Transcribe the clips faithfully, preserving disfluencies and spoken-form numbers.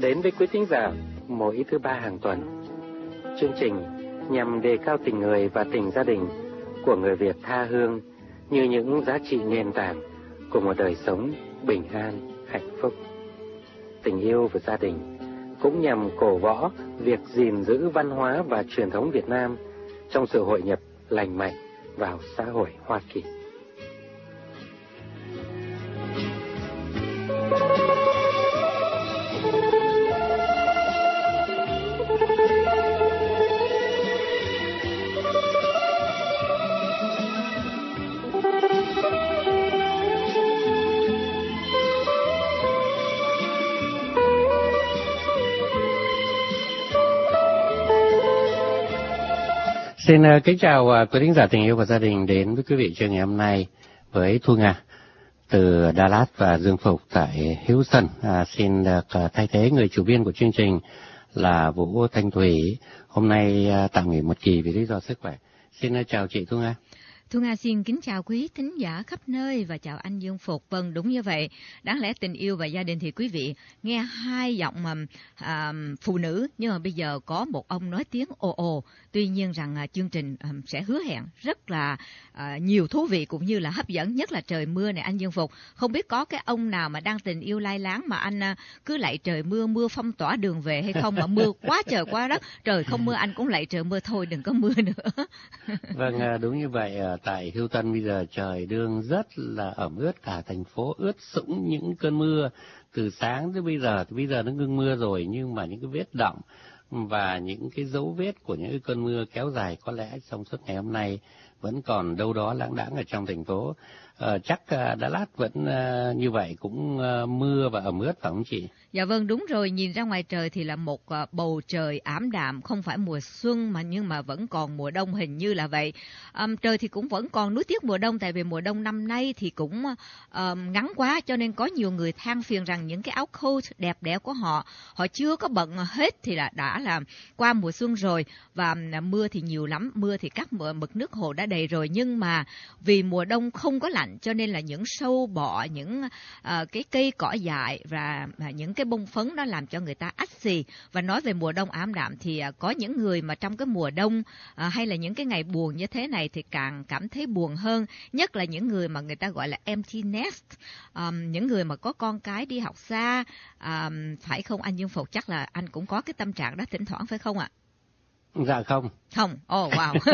đến với quý thính giả mỗi thứ ba hàng tuần. Chương trình nhằm đề cao tình người và tình gia đình của người Việt tha hương như những giá trị nền tảng của một đời sống bình an, hạnh phúc. Tình yêu và gia đình cũng nhằm cổ võ việc gìn giữ văn hóa và truyền thống Việt Nam trong sự hội nhập lành mạnh vào xã hội Hoa Kỳ. Xin uh, kính chào uh, quý thính giả tình yêu và gia đình đến với quý vị chương ngày hôm nay với Thu Nga từ Đà Lạt và Dương Phục tại Houston. Uh, xin được uh, thay thế người chủ biên của chương trình là Vũ Thanh Thủy. Hôm nay uh, tạm nghỉ một kỳ vì lý do sức khỏe. Xin uh, chào chị Thu Nga. Thu Nga xin kính chào quý thính giả khắp nơi và chào anh Dương Phục. Vâng, đúng như vậy. Đáng lẽ tình yêu và gia đình thì quý vị nghe hai giọng à, phụ nữ, nhưng mà bây giờ có một ông nói tiếng ồ ồ. Tuy nhiên rằng à, chương trình à, sẽ hứa hẹn rất là à, nhiều thú vị cũng như là hấp dẫn, nhất là trời mưa này anh Dương Phục. Không biết có cái ông nào mà đang tình yêu lai láng mà anh à, cứ lạy trời mưa, mưa phong tỏa đường về hay không, mà mưa quá trời quá đất. Trời không mưa anh cũng lạy trời mưa thôi, đừng có mưa nữa. Vâng, đúng như vậy. Tại Houston bây giờ trời đương rất là ẩm ướt, cả thành phố ướt sũng những cơn mưa từ sáng tới bây giờ. Thì bây giờ nó ngưng mưa rồi, nhưng mà những cái vết đọng và những cái dấu vết của những cái cơn mưa kéo dài có lẽ trong suốt ngày hôm nay vẫn còn đâu đó lãng đãng ở trong thành phố. Ờ, chắc uh, Đà Lạt vẫn uh, như vậy, cũng uh, mưa và ẩm ướt phải không chị? Dạ vâng, đúng rồi. Nhìn ra ngoài trời thì là một uh, bầu trời ảm đạm, không phải mùa xuân mà nhưng mà vẫn còn mùa đông, hình như là vậy. Um, trời thì cũng vẫn còn nuối tiếc mùa đông, tại vì mùa đông năm nay thì cũng uh, ngắn quá, cho nên có nhiều người than phiền rằng những cái áo coat đẹp đẽ của họ, họ chưa có bận hết thì là đã là qua mùa xuân rồi. Và uh, mưa thì nhiều lắm, mưa thì các mực nước hồ đã đầy rồi, nhưng mà vì mùa đông không có lạnh cho nên là những sâu bọ, những uh, cái cây cỏ dại và uh, những cái bông phấn đó làm cho người ta ách xì. Và nói về mùa đông ảm đạm thì uh, có những người mà trong cái mùa đông uh, hay là những cái ngày buồn như thế này thì càng cảm thấy buồn hơn, nhất là những người mà người ta gọi là empty nest, um, những người mà có con cái đi học xa, um, phải không anh Dương Phục? Chắc là anh cũng có cái tâm trạng đó thỉnh thoảng phải không ạ? Dạ không. Không, ồ oh, wow.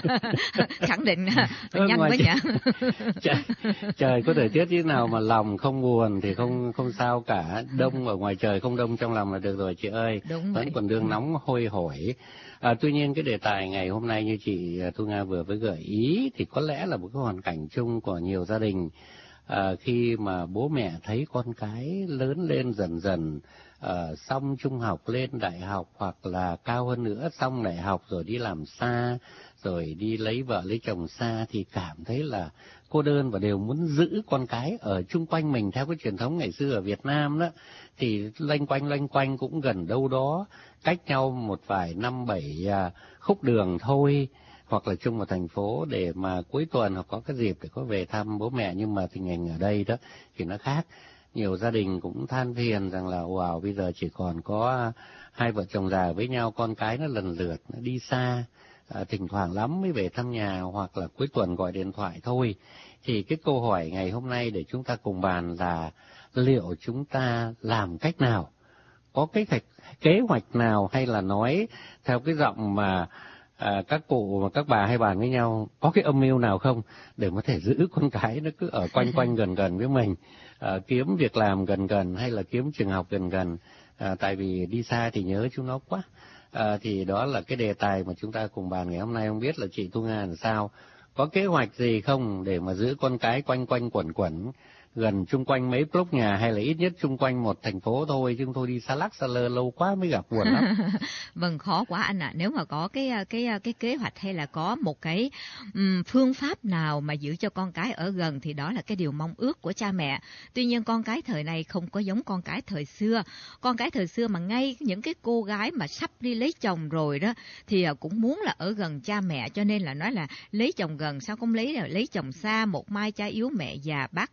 Khẳng định ừ, nhanh quá nhỉ. trời, trời có thời tiết thế nào mà lòng không buồn thì không không sao cả. Đông ở ngoài trời không đông trong lòng là được rồi chị ơi. Đúng vẫn vậy. còn đương nóng hôi hổi. À, tuy nhiên cái đề tài ngày hôm nay như chị Thu Nga vừa mới gợi ý thì có lẽ là một cái hoàn cảnh chung của nhiều gia đình. À, khi mà bố mẹ thấy con cái lớn lên dần dần, uh, xong trung học lên đại học, hoặc là cao hơn nữa xong đại học rồi đi làm xa, rồi đi lấy vợ lấy chồng xa, thì cảm thấy là cô đơn và đều muốn giữ con cái ở chung quanh mình. Theo cái truyền thống ngày xưa ở Việt Nam đó thì loanh quanh loanh quanh cũng gần đâu đó cách nhau một vài năm bảy uh, khúc đường thôi, hoặc là chung một thành phố để mà cuối tuần hoặc có cái dịp để có về thăm bố mẹ. Nhưng mà tình hình ở đây đó thì nó khác. Nhiều gia đình cũng than phiền rằng là wow, bây giờ chỉ còn có hai vợ chồng già với nhau, con cái nó lần lượt nó đi xa, à, thỉnh thoảng lắm mới về thăm nhà, hoặc là cuối tuần gọi điện thoại thôi. Thì cái câu hỏi ngày hôm nay để chúng ta cùng bàn là liệu chúng ta làm cách nào, có cái kế hoạch nào, hay là nói theo cái giọng mà À, các cụ và các bà hay bàn với nhau, có cái âm mưu nào không để có thể giữ con cái nó cứ ở quanh quanh gần gần với mình, à, kiếm việc làm gần gần hay là kiếm trường học gần gần, à, tại vì đi xa thì nhớ chúng nó quá. À, thì đó là cái đề tài mà chúng ta cùng bàn ngày hôm nay. Không biết là chị Thu Nga làm sao, có kế hoạch gì không để mà giữ con cái quanh quanh quẩn quẩn gần chung quanh mấy block nhà, hay là ít nhất chung quanh một thành phố thôi, chứ thôi đi xa lắc xa lơ lâu quá mới gặp, buồn lắm. Vâng, khó quá anh ạ. À. Nếu mà có cái cái cái kế hoạch hay là có một cái um, phương pháp nào mà giữ cho con cái ở gần thì đó là cái điều mong ước của cha mẹ. Tuy nhiên con cái thời này không có giống con cái thời xưa. Con cái thời xưa mà ngay những cái cô gái mà sắp đi lấy chồng rồi đó thì cũng muốn là ở gần cha mẹ, cho nên là nói là lấy chồng gần sao không lấy lấy chồng xa, một mai cha yếu mẹ già bát cơm,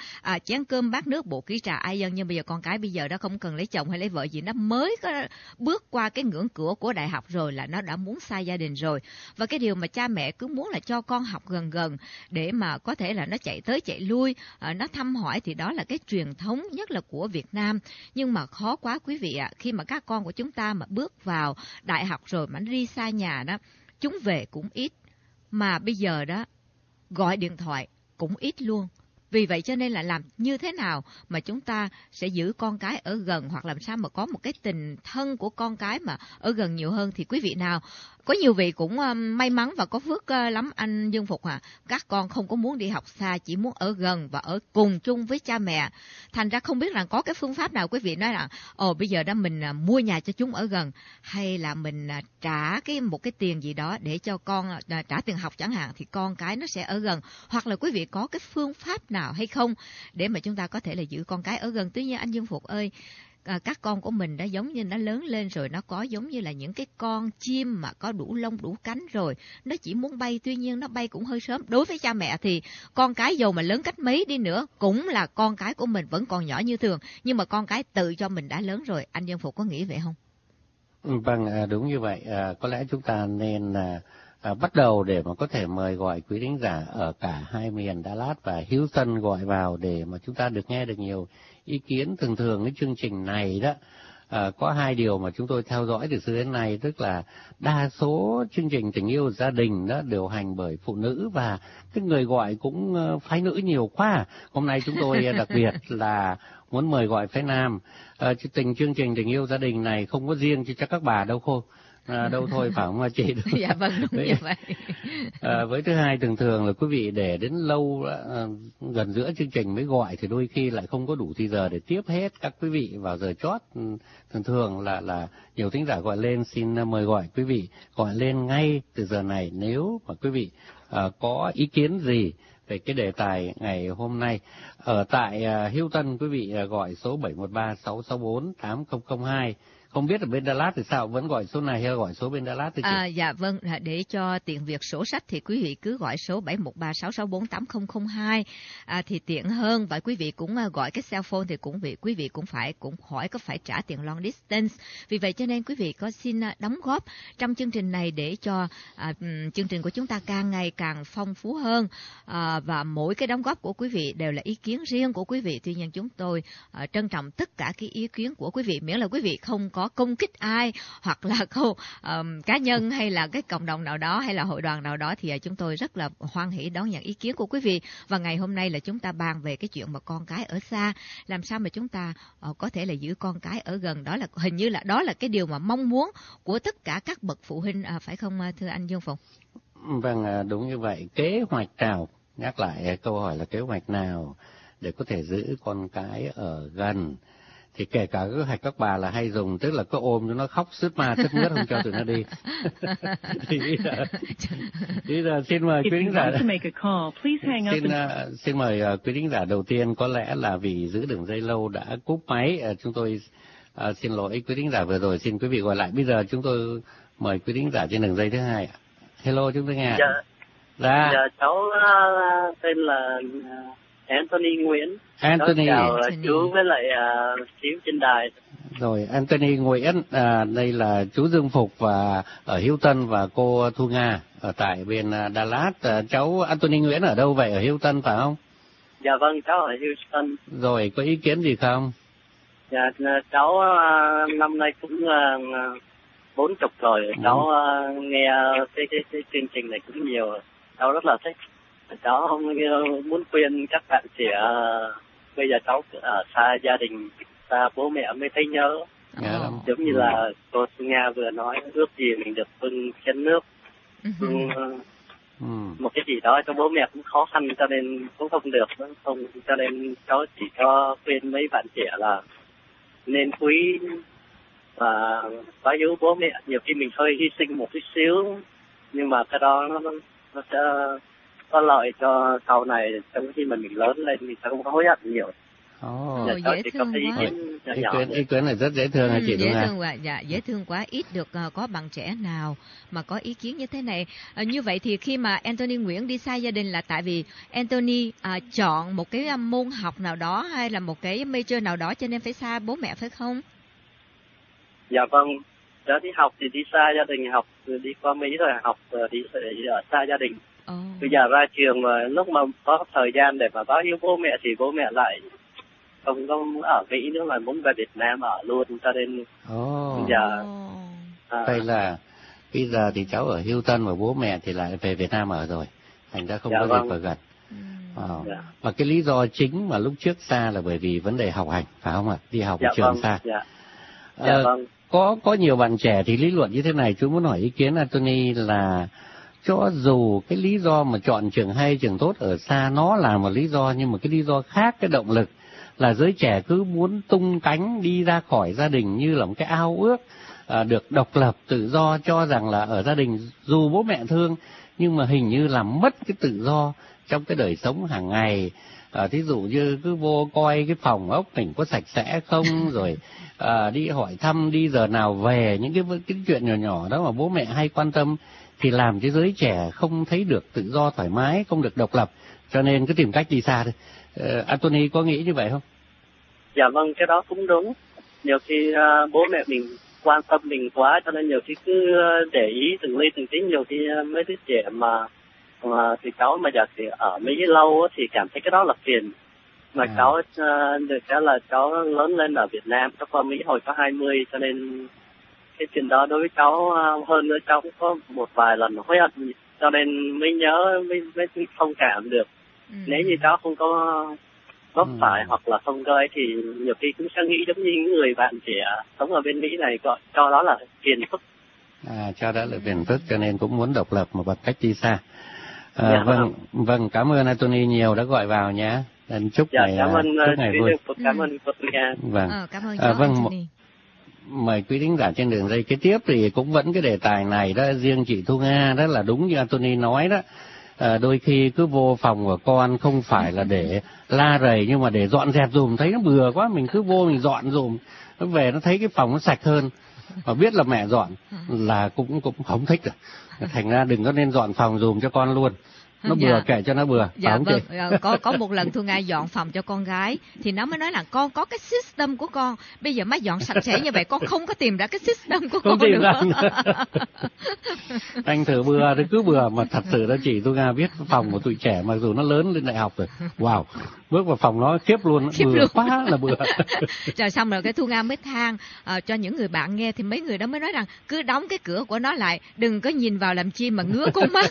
à, chén cơm bát nước bộ ký trà ai dân, nhưng bây giờ con cái bây giờ đó không cần lấy chồng hay lấy vợ gì, nó mới có bước qua cái ngưỡng cửa của đại học rồi là nó đã muốn xa gia đình rồi. Và cái điều mà cha mẹ cứ muốn là cho con học gần gần để mà có thể là nó chạy tới chạy lui, à, nó thăm hỏi, thì đó là cái truyền thống nhất là của Việt Nam. Nhưng mà khó quá quý vị ạ, à, khi mà các con của chúng ta mà bước vào đại học rồi mà nó đi xa nhà đó, chúng về cũng ít, mà bây giờ đó gọi điện thoại cũng ít luôn. Vì vậy cho nên là làm như thế nào mà chúng ta sẽ giữ con cái ở gần, hoặc làm sao mà có một cái tình thân của con cái mà ở gần nhiều hơn. Thì quý vị nào, có nhiều vị cũng uh, may mắn và có phước uh, lắm anh Dương Phục à. Các con không có muốn đi học xa, chỉ muốn ở gần và ở cùng chung với cha mẹ. Thành ra không biết là có cái phương pháp nào quý vị nói là ồ bây giờ đó mình uh, mua nhà cho chúng ở gần, hay là mình uh, trả cái một cái tiền gì đó để cho con uh, trả tiền học chẳng hạn, thì con cái nó sẽ ở gần. Hoặc là quý vị có cái phương pháp nào hay không để mà chúng ta có thể là giữ con cái ở gần. Tuy nhiên anh Dương Phục ơi, à, các con của mình đã giống như nó lớn lên rồi, nó có giống như là những cái con chim mà có đủ lông đủ cánh rồi, nó chỉ muốn bay, tuy nhiên nó bay cũng hơi sớm. Đối với cha mẹ thì con cái dầu mà lớn cách mấy đi nữa cũng là con cái của mình, vẫn còn nhỏ như thường, nhưng mà con cái tự cho mình đã lớn rồi. Anh Dương Phục có nghĩ vậy không? Vâng, đúng như vậy. À, có lẽ chúng ta nên à, à, bắt đầu để mà có thể mời gọi quý thính giả ở cả hai miền Dallas và Houston gọi vào để mà chúng ta được nghe được nhiều ý kiến. Thường thường cái chương trình này đó à, có hai điều mà chúng tôi theo dõi từ xưa đến nay, tức là đa số chương trình tình yêu gia đình đó điều hành bởi phụ nữ, và cái người gọi cũng phái nữ nhiều quá. Hôm nay chúng tôi đặc biệt là muốn mời gọi phái nam. À, tình chương trình tình yêu gia đình này không có riêng cho các bà đâu khô. À, đâu thôi phải không chị? Dạ vâng, đúng với, như vậy. À, với thứ hai, thường thường là quý vị để đến lâu à, gần giữa chương trình mới gọi thì đôi khi lại không có đủ thì giờ để tiếp hết các quý vị vào giờ chót. Thường thường là là nhiều thính giả gọi lên, xin mời gọi quý vị gọi lên ngay từ giờ này nếu mà quý vị à, có ý kiến gì về cái đề tài ngày hôm nay. Ở tại uh, Houston, quý vị uh, gọi số bảy một ba sáu sáu bốn tám không không hai. Không biết ở bên Dallas thì sao, vẫn gọi số này hay gọi số bên Dallas thì chị? À, dạ vâng, để cho tiện việc sổ sách thì quý vị cứ gọi số bảy một ba sáu sáu bốn tám không không hai à, thì tiện hơn. Và quý vị cũng uh, gọi cái cell phone thì cũng vị quý vị cũng phải cũng hỏi có phải trả tiền long distance. Vì vậy cho nên quý vị có xin uh, đóng góp trong chương trình này để cho uh, chương trình của chúng ta càng ngày càng phong phú hơn. À, và mỗi cái đóng góp của quý vị đều là ý kiến riêng của quý vị. Tuy nhiên chúng tôi uh, trân trọng tất cả cái ý kiến của quý vị, miễn là quý vị không có công kích ai, hoặc là câu um, cá nhân hay là cái cộng đồng nào đó hay là hội đoàn nào đó, thì uh, chúng tôi rất là hoan hỷ đón nhận ý kiến của quý vị. Và ngày hôm nay là chúng ta bàn về cái chuyện mà con cái ở xa, làm sao mà chúng ta uh, có thể là giữ con cái ở gần. Đó là hình như là đó là cái điều mà mong muốn của tất cả các bậc phụ huynh, uh, phải không uh, thưa anh Dương Phụng? Vâng, đúng như vậy. Kế hoạch nào, nhắc lại câu hỏi là kế hoạch nào để có thể giữ con cái ở gần, thì kể cả kế hoạch các bà là hay dùng, tức là cứ ôm cho nó khóc sướt ma sướt mướt không cho tụi nó đi. Thì bây giờ, bây giờ xin mời quý khán giả, xin uh, xin mời uh, quý khán giả đầu tiên, có lẽ là vì giữ đường dây lâu đã cúp máy. Uh, chúng tôi uh, xin lỗi quý khán giả vừa rồi, xin quý vị gọi lại. Bây giờ chúng tôi mời quý khán giả trên đường dây thứ hai. Hello, chúng tôi nghe. Dạ. Dạ. Dạ, cháu uh, tên là uh, Anthony Nguyễn. Anthony. Cháu chào uh, chú với lại uh, chú trên đài. Rồi, Anthony Nguyễn, à, đây là chú Dương Phục và ở Houston, và cô Thu Nga ở tại bên uh, Dallas. À, cháu Anthony Nguyễn ở đâu vậy? Ở Houston phải không? Dạ vâng, cháu ở Houston. Rồi, có ý kiến gì không? Dạ, cháu uh, năm nay cũng uh, bốn chục rồi. Ừ. Cháu uh, nghe cái, cái, cái chương trình này cũng nhiều. Cháu rất là thích. Cháu không muốn khuyên các bạn trẻ, bây giờ cháu ở xa gia đình, xa bố mẹ mới thấy nhớ. Yeah. Giống như là cô Nga vừa nói, ước gì mình được bưng chén nước, bưng ừ. một cái gì đó cho bố mẹ cũng khó khăn, cho nên cũng không được. Không, cho nên cháu chỉ cho khuyên mấy bạn trẻ là nên quý và quá yêu bố mẹ. Nhiều khi mình hơi hy sinh một chút xíu, nhưng mà cái đó nó, nó sẽ có lợi cho sau này, trong khi mà mình lớn lên mình sẽ không hối hận nhiều. Oh. Dạ, cháu dễ chỉ thương có ý quá. kiến nhỏ Ý nhỏ Quyến, thôi. Ý Quyến là rất dễ thương hả Ừ, chị dễ Thu Nga? thương quá, dạ dễ thương quá, ít được uh, có bạn trẻ nào mà có ý kiến như thế này. Uh, như vậy thì khi mà Anthony Nguyễn đi xa gia đình là tại vì Anthony uh, chọn một cái uh, môn học nào đó hay là một cái major nào đó cho nên phải xa bố mẹ phải không? Dạ vâng, cháu đi học thì đi xa gia đình, học đi qua Mỹ rồi học đi ở xa gia đình. Oh. Bây giờ ra trường mà lúc mà có thời gian để mà báo hiếu bố mẹ thì bố mẹ lại không có ở Mỹ nữa mà muốn về Việt Nam ở luôn, cho nên Oh. bây giờ à, vậy là bây giờ thì cháu ở Houston và bố mẹ thì lại về Việt Nam ở rồi, thành ra không dạ có vâng. dịp ở gần. Wow. Dạ. Và cái lý do chính mà lúc trước xa là bởi vì vấn đề học hành, phải không ạ? Đi học dạ ở trường vâng. xa. Dạ. Dạ Dạ vâng. Có có nhiều bạn trẻ thì lý luận như thế này, chú muốn hỏi ý kiến Anthony là cho dù cái lý do mà chọn trường hay trường tốt ở xa nó là một lý do, nhưng mà cái lý do khác, cái động lực là giới trẻ cứ muốn tung cánh đi ra khỏi gia đình như là một cái ao ước à, được độc lập tự do, cho rằng là ở gia đình dù bố mẹ thương nhưng mà hình như là mất cái tự do trong cái đời sống hàng ngày. À, thí dụ như cứ vô coi cái phòng ốc mình có sạch sẽ không, rồi à, đi hỏi thăm đi giờ nào về, những cái cái chuyện nhỏ nhỏ đó mà bố mẹ hay quan tâm, thì làm cho giới trẻ không thấy được tự do thoải mái, không được độc lập, cho nên cứ tìm cách đi xa thôi. Uh, Anthony có nghĩ như vậy không? Dạ vâng, cái đó cũng đúng. Nhiều khi uh, bố mẹ mình quan tâm mình quá, cho nên nhiều khi cứ để ý từng ly từng tí. Nhiều khi uh, mấy đứa trẻ mà mà thì cháu mà giờ thì ở Mỹ lâu thì cảm thấy cái đó là phiền. Mà à. cháu uh, được cái là cháu lớn lên ở Việt Nam, cháu qua Mỹ hồi có hai mươi, cho nên cái chuyện đó đối với cháu uh, hơn nữa cháu cũng có một vài lần hối hận, cho nên mới nhớ mới mới thông cảm được. Ừ. Nếu như cháu không có vấp ừ. phải hoặc là không có ấy thì nhiều khi cũng sẽ nghĩ giống như những người bạn trẻ sống ở bên Mỹ này gọi cho đó là phiền phức. À, cho đó là phiền phức, cho nên cũng muốn độc lập mà bằng cách đi xa. À, dạ, vâng, vâng, vâng, cảm ơn Anthony nhiều đã gọi vào nhé. Chúc dạ, ngày, cảm ơn, chúc ngày vui. Cảm ơn Phật Nga. Vâng, à, cảm ơn à, vâng, Anthony. Mời quý thính giả trên đường dây kế tiếp thì cũng vẫn cái đề tài này đó, riêng chị Thu Nga đó là đúng như Anthony nói đó. À, đôi khi cứ vô phòng của con không phải là để la rầy nhưng mà để dọn dẹp dùm, thấy nó bừa quá mình cứ vô mình dọn dùm, nó về nó thấy cái phòng nó sạch hơn và biết là mẹ dọn là cũng cũng không thích rồi, thành ra đừng có nên dọn phòng dùm cho con luôn, nó bừa dạ. Kệ cho nó bừa. Dạ không vâng, chị? có có một lần Thu Nga dọn phòng cho con gái thì nó mới nói là con có cái system của con, bây giờ má dọn sạch sẽ như vậy con không có tìm ra cái system của không con nữa. Anh thử bừa thì cứ bừa, mà thật sự đó chị Thu Nga biết phòng của tụi trẻ mặc dù nó lớn lên đại học rồi, wow, bước vào phòng nó khiếp luôn, khiếp bừa luôn. quá là bừa. Rồi xong rồi cái Thu Nga mới than uh, cho những người bạn nghe, thì mấy người đó mới nói rằng cứ đóng cái cửa của nó lại, đừng có nhìn vào làm chi mà ngứa con mắt.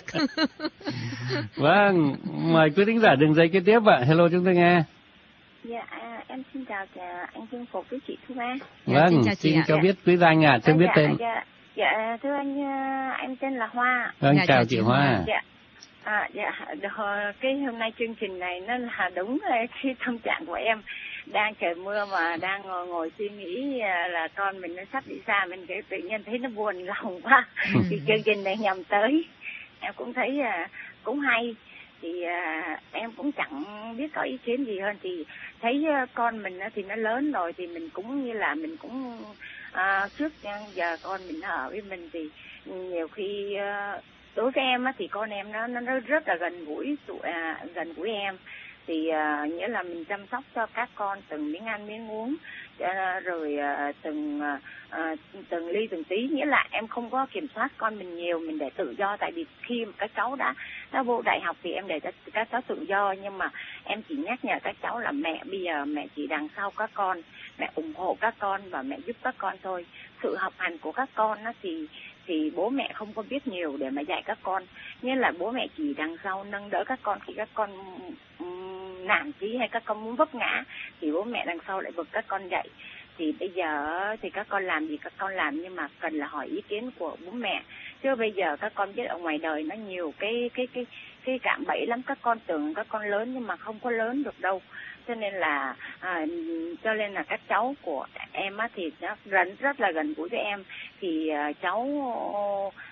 Vâng, mời quý thính giả đường dây kế tiếp ạ. Hello chúng tôi nghe. Dạ, em xin chào anh Phương Phục với chị Thu Nga. Vâng, dạ, xin, chào chị xin cho dạ. biết quý danh ạ, à, cho à, biết dạ, tên. Dạ, dạ, thưa anh, em tên là Hoa. Vâng, dạ, chào, chào chị Hoa. Hoa. Dạ, à, dạ, cái hôm nay chương trình này nó là đúng cái tâm trạng của em. Đang trời mưa mà đang ngồi, ngồi suy nghĩ là con mình nó sắp đi xa, mình tự nhiên thấy nó buồn lòng quá. Thì chương trình này nhằm tới, em cũng thấy cũng hay. Thì à, em cũng chẳng biết có ý kiến gì hơn, thì thấy uh, con mình uh, thì nó lớn rồi thì mình cũng như là mình cũng uh, trước giờ con mình ở với mình thì nhiều khi uh, đối với em uh, thì con em nó nó rất là gần gũi uh, gần gũi em, thì uh, nghĩa là mình chăm sóc cho các con từng miếng ăn miếng uống, uh, rồi uh, từng uh, từng ly từng tí, nghĩa là em không có kiểm soát con mình nhiều, mình để tự do. Tại vì khi mà các cháu đã nó vô đại học thì em để cho các cháu tự do, nhưng mà em chỉ nhắc nhở các cháu là mẹ bây giờ mẹ chỉ đằng sau các con, mẹ ủng hộ các con và mẹ giúp các con thôi. Sự học hành của các con đó thì thì bố mẹ không có biết nhiều để mà dạy các con, nghĩa là bố mẹ chỉ đằng sau nâng đỡ các con khi các con um, nản chí hay các con muốn vấp ngã thì bố mẹ đằng sau lại vực các con dậy. Thì bây giờ thì các con làm gì các con làm, nhưng mà cần là hỏi ý kiến của bố mẹ, chứ bây giờ các con biết ở ngoài đời nó nhiều cái cái cái cái cạm bẫy lắm, các con tưởng các con lớn nhưng mà không có lớn được đâu. Cho nên là à, cho nên là các cháu của em á thì nó gần rất là gần gũi với em, thì uh, cháu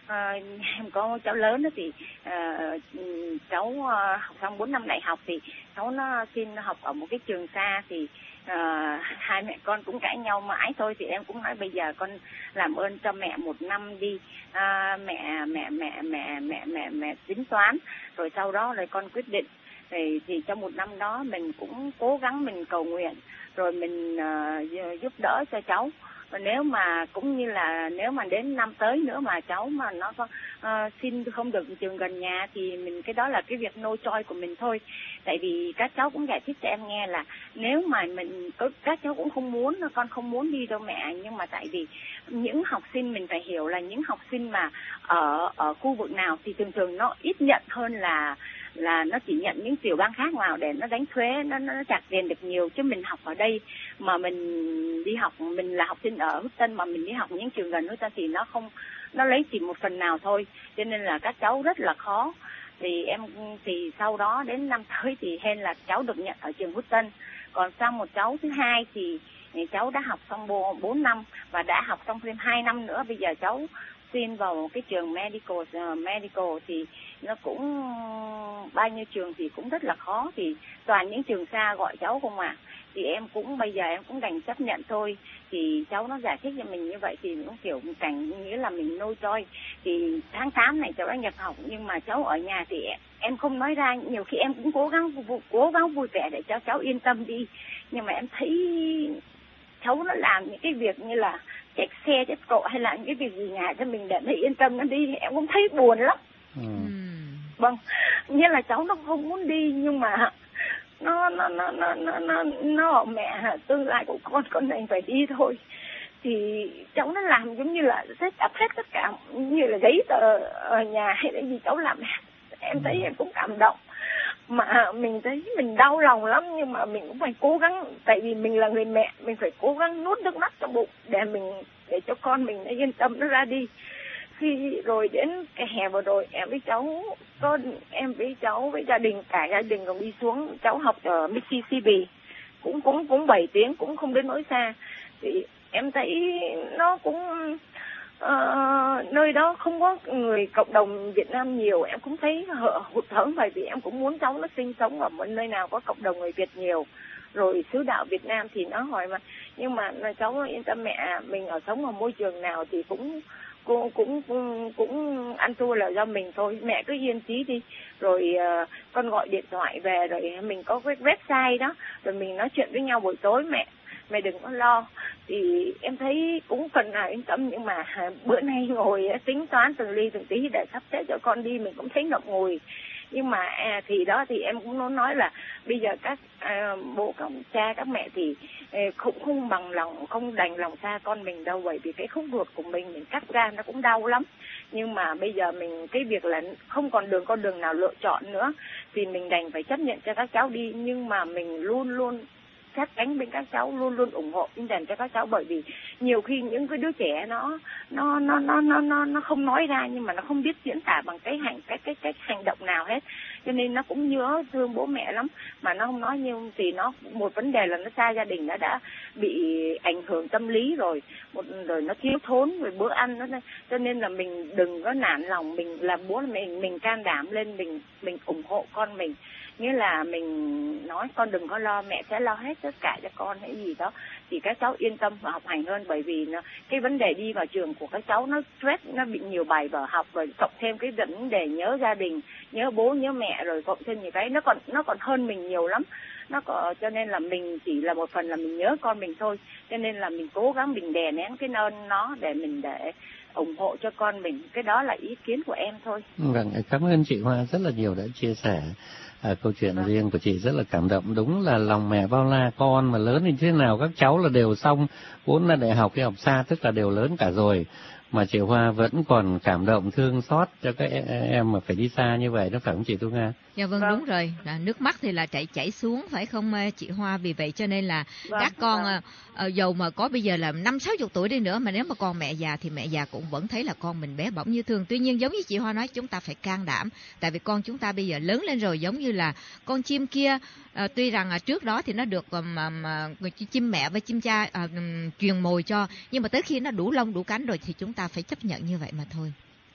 À, em có cháu lớn đó thì à, cháu học xong bốn năm đại học thì cháu nó xin học ở một cái trường xa thì à, hai mẹ con cũng cãi nhau mãi thôi, thì em cũng nói bây giờ con làm ơn cho mẹ một năm đi, à, mẹ mẹ mẹ mẹ mẹ mẹ mẹ tính toán rồi sau đó rồi con quyết định. Thì, thì trong một năm đó mình cũng cố gắng mình cầu nguyện rồi mình uh, giúp đỡ cho cháu. Và nếu mà cũng như là nếu mà đến năm tới nữa mà cháu mà nó có uh, xin không được trường gần nhà thì mình cái đó là cái việc no choice của mình thôi. Tại vì các cháu cũng giải thích cho em nghe là nếu mà mình các cháu cũng không muốn, con không muốn đi đâu mẹ, nhưng mà tại vì những học sinh mình phải hiểu là những học sinh mà ở ở khu vực nào thì thường thường nó ít nhận hơn là là nó chỉ nhận những tiểu bang khác vào để nó đánh thuế, nó nó trả tiền được nhiều. Chứ mình học ở đây mà mình đi học, mình là học sinh ở Houston mà mình đi học những trường gần Houston thì nó không, nó lấy chỉ một phần nào thôi, cho nên là các cháu rất là khó. Thì em thì sau đó đến năm tới thì hên là cháu được nhận ở trường Houston. Còn sang một cháu thứ hai thì cháu đã học xong bốn năm và đã học xong thêm hai năm nữa. Bây giờ cháu xin vào cái trường medical uh, medical thì nó cũng bao nhiêu trường thì cũng rất là khó, thì toàn những trường xa gọi cháu không à. Thì em cũng bây giờ em cũng đành chấp nhận thôi. Thì cháu nó giải thích cho mình như vậy thì cũng kiểu cảnh nghĩa là mình no choice. Thì tháng tám này cháu đã nhập học nhưng mà cháu ở nhà thì em, em không nói ra. Nhiều khi em cũng cố gắng cố gắng vui vẻ để cho cháu yên tâm đi, nhưng mà em thấy cháu nó làm những cái việc như là chạy xe chết cộ hay là những cái việc gì nhà cho mình để nó yên tâm nó đi, em cũng thấy buồn lắm. Ừ. Vâng, như là cháu nó không muốn đi nhưng mà nó nó nó nó nó nó nó mẹ tương lai của con con này phải đi thôi. Thì cháu nó làm giống như là set up hết tất cả như là giấy tờ ở nhà hay là gì cháu làm. Em thấy em cũng cảm động mà mình thấy mình đau lòng lắm, nhưng mà mình cũng phải cố gắng, tại vì mình là người mẹ, mình phải cố gắng nuốt nước mắt trong bụng để mình để cho con mình nó yên tâm nó ra đi. Khi rồi đến cái hè vừa rồi em với cháu con em với cháu với gia đình cả gia đình còn đi xuống, cháu học ở Mississippi cũng cũng cũng bảy tiếng, cũng không đến nỗi xa. Thì em thấy nó cũng uh, nơi đó không có người cộng đồng Việt Nam nhiều, em cũng thấy hụt hẫng, bởi vì em cũng muốn cháu nó sinh sống ở một nơi nào có cộng đồng người Việt nhiều. Rồi xứ đạo Việt Nam thì nó hỏi mà, nhưng mà cháu yên tâm mẹ, mình ở sống ở môi trường nào thì cũng cũng cũng cũng, cũng ăn thua là do mình thôi, mẹ cứ yên trí đi. Rồi uh, con gọi điện thoại về rồi mình có cái website đó, rồi mình nói chuyện với nhau buổi tối, mẹ mẹ đừng có lo. Thì em thấy cũng phần nào yên tâm, nhưng mà bữa nay ngồi tính toán từng ly từng tí để sắp xếp cho con đi mình cũng thấy ngậm ngùi. Nhưng mà à, thì đó thì em cũng nói là bây giờ các à, bố các cha các mẹ thì à, cũng không bằng lòng, không đành lòng xa con mình đâu, bởi vì cái khúc ruột của mình mình cắt ra nó cũng đau lắm. Nhưng mà bây giờ mình cái việc là không còn đường con đường nào lựa chọn nữa thì mình đành phải chấp nhận cho các cháu đi, nhưng mà mình luôn luôn sát cánh bên các cháu, luôn luôn ủng hộ tinh thần cho các cháu, bởi vì nhiều khi những cái đứa trẻ nó nó nó nó nó nó nó không nói ra, nhưng mà nó không biết diễn tả bằng cái hành cái cái cái hành động nào hết, cho nên nó cũng nhớ thương bố mẹ lắm mà nó không nói. Nhưng thì nó một vấn đề là nó xa gia đình, nó đã bị ảnh hưởng tâm lý rồi, một rồi nó thiếu thốn rồi bữa ăn nó, cho nên là mình đừng có nản lòng. Mình là bố là mình mình can đảm lên, mình mình ủng hộ con mình, nghĩa là mình nói con đừng có lo, mẹ sẽ lo hết tất cả cho con hay gì đó, thì các cháu yên tâm và học hành hơn. Bởi vì nó, cái vấn đề đi vào trường của các cháu nó stress, nó bị nhiều bài vở học, rồi cộng thêm cái vấn đề nhớ gia đình, nhớ bố nhớ mẹ, rồi cộng thêm nhiều cái nó còn nó còn hơn mình nhiều lắm. Nó có, cho nên là mình chỉ là một phần là mình nhớ con mình thôi, cho nên là mình cố gắng mình đè nén cái nơn nó để mình để ủng hộ cho con mình. Cái đó là ý kiến của em thôi. Vâng, cảm ơn chị Hoa rất là nhiều đã chia sẻ à, câu chuyện vâng. riêng của chị rất là cảm động. Đúng là lòng mẹ bao la, con mà lớn thì thế nào các cháu là đều xong vốn là đại học đi học xa, tức là đều lớn cả rồi, mà chị Hoa vẫn còn cảm động thương xót cho các em mà phải đi xa như vậy, đó phải không chị Thu Nga? Dạ vâng, vâng. Đúng rồi, là nước mắt thì là chảy chảy xuống phải không chị Hoa? Vì vậy cho nên là vâng, các con vâng. uh, dầu mà có bây giờ là năm sáu chục tuổi đi nữa, mà nếu mà con mẹ già thì mẹ già cũng vẫn thấy là con mình bé bỏng như thương. Tuy nhiên giống như chị Hoa nói, chúng ta phải can đảm, tại vì con chúng ta bây giờ lớn lên rồi, giống như là con chim kia, uh, tuy rằng uh, trước đó thì nó được um, um, chim mẹ và chim cha uh, um, truyền mồi cho, nhưng mà tới khi nó đủ lông đủ cánh rồi thì chúng ta phải chấp nhận như vậy mà thôi.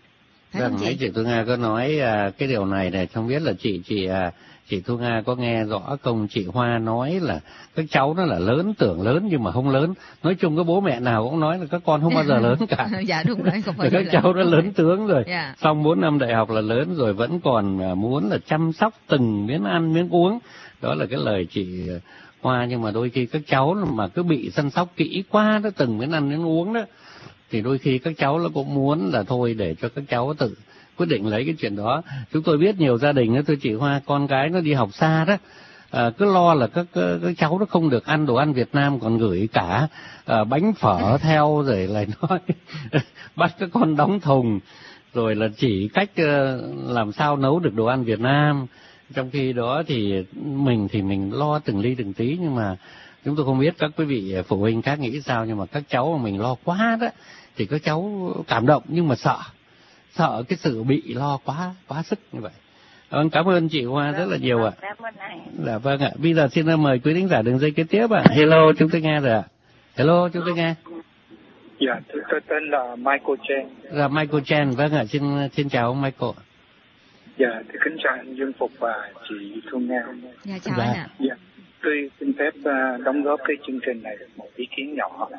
Phải Vâng, không nãy chị? chị Thu Nga có nói à, cái điều này này, không biết là chị chị à, chị Thu Nga có nghe rõ công chị Hoa nói là các cháu nó là lớn, tưởng lớn nhưng mà không lớn. Nói chung cái bố mẹ nào cũng nói là các con không bao giờ lớn cả. Dạ đúng rồi, không bao Rồi giờ các cháu đã lớn lớn rồi. tướng rồi, Dạ. xong bốn năm đại học là lớn rồi, vẫn còn à, muốn là chăm sóc từng miếng ăn miếng uống. Đó là cái lời chị Hoa, nhưng mà đôi khi các cháu mà cứ bị săn sóc kỹ quá đó, từng miếng ăn miếng uống đó, thì đôi khi các cháu nó cũng muốn là thôi để cho các cháu tự quyết định lấy cái chuyện đó. Chúng tôi biết nhiều gia đình đó, thưa chị Hoa, con cái nó đi học xa đó, à, cứ lo là các, các các cháu nó không được ăn đồ ăn Việt Nam, còn gửi cả à, bánh phở theo, rồi lại nói bắt các con đóng thùng, rồi là chỉ cách uh, làm sao nấu được đồ ăn Việt Nam. Trong khi đó thì mình thì mình lo từng ly từng tí, nhưng mà chúng tôi không biết các quý vị phụ huynh khác nghĩ sao, nhưng mà các cháu mà mình lo quá đó thì các cháu cảm động nhưng mà sợ sợ cái sự bị lo quá quá sức như vậy. Vâng, cảm ơn chị Hoa rất là nhiều ạ. Dạ vâng ạ. Bây giờ xin mời quý thính giả đường dây kế tiếp ạ. Hello, chúng tôi nghe rồi ạ. Hello, chúng tôi nghe. Dạ, tôi, tôi tên là Michael Chen. Dạ, Michael Chen, vâng ạ. Xin xin chào ông Michael. Dạ, tôi kính chào anh Dương Phục và chị Thu Nga. Dạ chào Dạ. anh ạ. Dạ, tôi xin phép uh, đóng góp cái chương trình này một ý kiến nhỏ.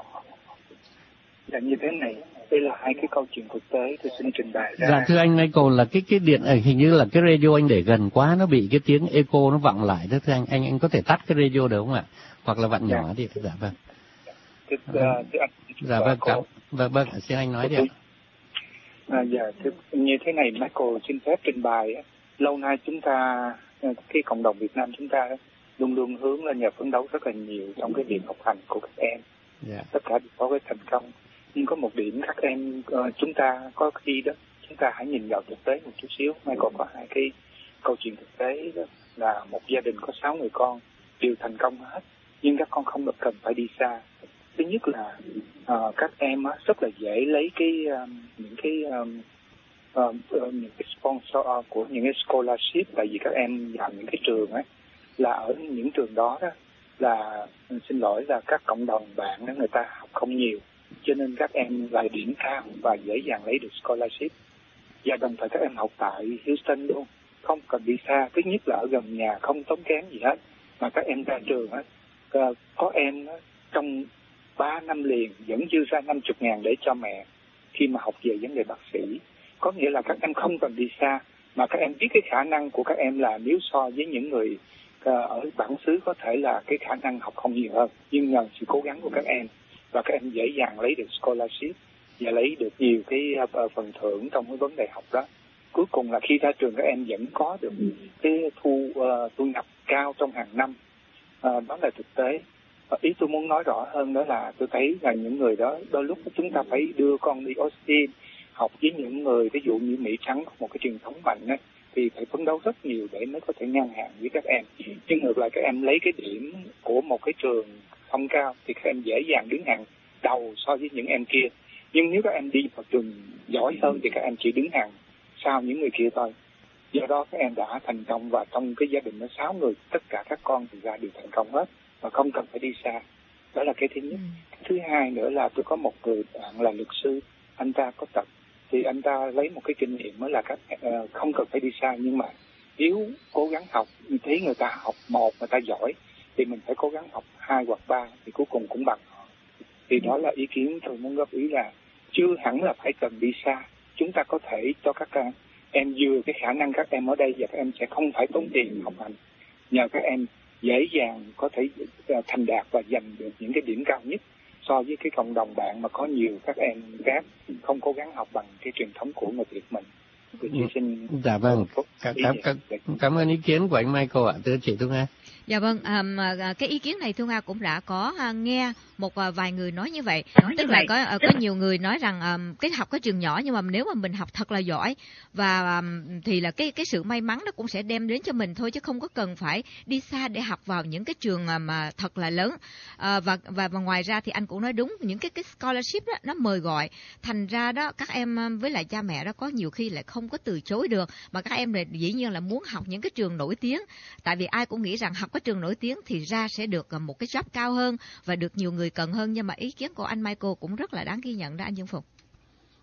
Là như thế này, đây là hai cái câu chuyện thực tế tôi xin trình bày ra. Dạ thưa anh Michael, là cái cái điện hình như là cái radio anh để gần quá, nó bị cái tiếng echo nó vọng lại đó thưa anh. Anh anh có thể tắt cái radio được không ạ? Hoặc là vặn nhỏ đi. Dạ vâng. Thưa, uh, thưa anh, Dạ vâng, cảm, vâng vâng, xin anh nói đi ạ. À, dạ, thưa, như thế này Michael xin phép trình bày. Lâu nay chúng ta, cái cộng đồng Việt Nam chúng ta luôn luôn hướng lên và phấn đấu rất là nhiều trong cái việc học hành của các em. Dạ. Tất cả đều có cái thành công. Nhưng có một điểm các em, uh, chúng ta có khi đó, chúng ta hãy nhìn vào thực tế một chút xíu. Michael có hai cái câu chuyện thực tế đó, là một gia đình có sáu người con đều thành công hết, nhưng các con không được cần phải đi xa. Thứ nhất là uh, các em uh, rất là dễ lấy cái uh, những cái um, uh, uh, những cái sponsor uh, của những cái scholarship, tại vì các em vào những cái trường ấy, là ở những trường đó đó là xin lỗi là các cộng đồng bạn đó người ta học không nhiều, cho nên các em lại điểm cao và dễ dàng lấy được scholarship. Và đồng thời các em học tại Houston luôn, không cần đi xa. Thứ nhất là ở gần nhà, không tốn kém gì hết, mà các em ra trường á, có em đó, trong ba năm liền vẫn dư ra năm mươi ngàn để cho mẹ khi mà học về vấn đề bác sĩ. Có nghĩa là các em không cần đi xa, mà các em biết cái khả năng của các em là nếu so với những người uh, ở bản xứ có thể là cái khả năng học không nhiều hơn, nhưng nhờ sự cố gắng của các em và các em dễ dàng lấy được scholarship và lấy được nhiều cái uh, phần thưởng trong cái vấn đề học đó. Cuối cùng là khi ra trường các em vẫn có được cái thu uh, thu nhập cao trong hàng năm. Uh, đó là thực tế. Uh, ý tôi muốn nói rõ hơn đó là tôi thấy là những người đó đôi lúc chúng ta phải đưa con đi Austin học với những người ví dụ như Mỹ Trắng có một cái truyền thống mạnh ấy, thì phải phấn đấu rất nhiều để mới có thể ngang hàng với các em. Nhưng ngược lại các em lấy cái điểm của một cái trường không cao thì các em dễ dàng đứng hàng đầu so với những em kia. Nhưng nếu các em đi vào trường giỏi hơn thì các em chỉ đứng hàng sau những người kia thôi. Do đó các em đã thành công, và trong cái gia đình nó sáu người, tất cả các con thì ra đều thành công hết mà không cần phải đi xa. Đó là cái thứ nhất. Cái thứ hai nữa là tôi có một người bạn là luật sư, anh ta có tật, thì anh ta lấy một cái kinh nghiệm mới là các uh, không cần phải đi xa, nhưng mà nếu cố gắng học, như thấy người ta học một, người ta giỏi thì mình phải cố gắng học hai hoặc ba thì cuối cùng cũng bằng họ. Thì đó là ý kiến tôi muốn góp ý, là chưa hẳn là phải cần đi xa. Chúng ta có thể cho các em vừa cái khả năng các em ở đây, và các em sẽ không phải tốn tiền học hành. Nhờ các em dễ dàng có thể thành đạt và giành được những cái điểm cao nhất so với cái cộng đồng bạn mà có nhiều các em khác không cố gắng học bằng cái truyền thống của người Việt mình. Tôi chỉ xin dạ vâng, cảm, cảm, cảm, cảm ơn ý kiến của anh Michael ạ. Thưa chị Thu Nga. Dạ vâng, um, cái ý kiến này Thu Nga cũng đã có uh, nghe một uh, vài người nói như vậy. Nói Tức như là vậy. có uh, có nhiều người nói rằng um, cái học cái trường nhỏ, nhưng mà nếu mà mình học thật là giỏi và um, thì là cái cái sự may mắn nó cũng sẽ đem đến cho mình thôi, chứ không có cần phải đi xa để học vào những cái trường uh, mà thật là lớn. Uh, và, và và ngoài ra thì anh cũng nói đúng, những cái cái scholarship đó nó mời gọi, thành ra đó các em um, với lại cha mẹ đó có nhiều khi lại không có từ chối được, mà các em này dĩ nhiên là muốn học những cái trường nổi tiếng, tại vì ai cũng nghĩ rằng học cái trường nổi tiếng thì ra sẽ được một cái job cao hơn và được nhiều người cần hơn. Nhưng mà ý kiến của anh Michael cũng rất là đáng ghi nhận đó anh Dương Phục.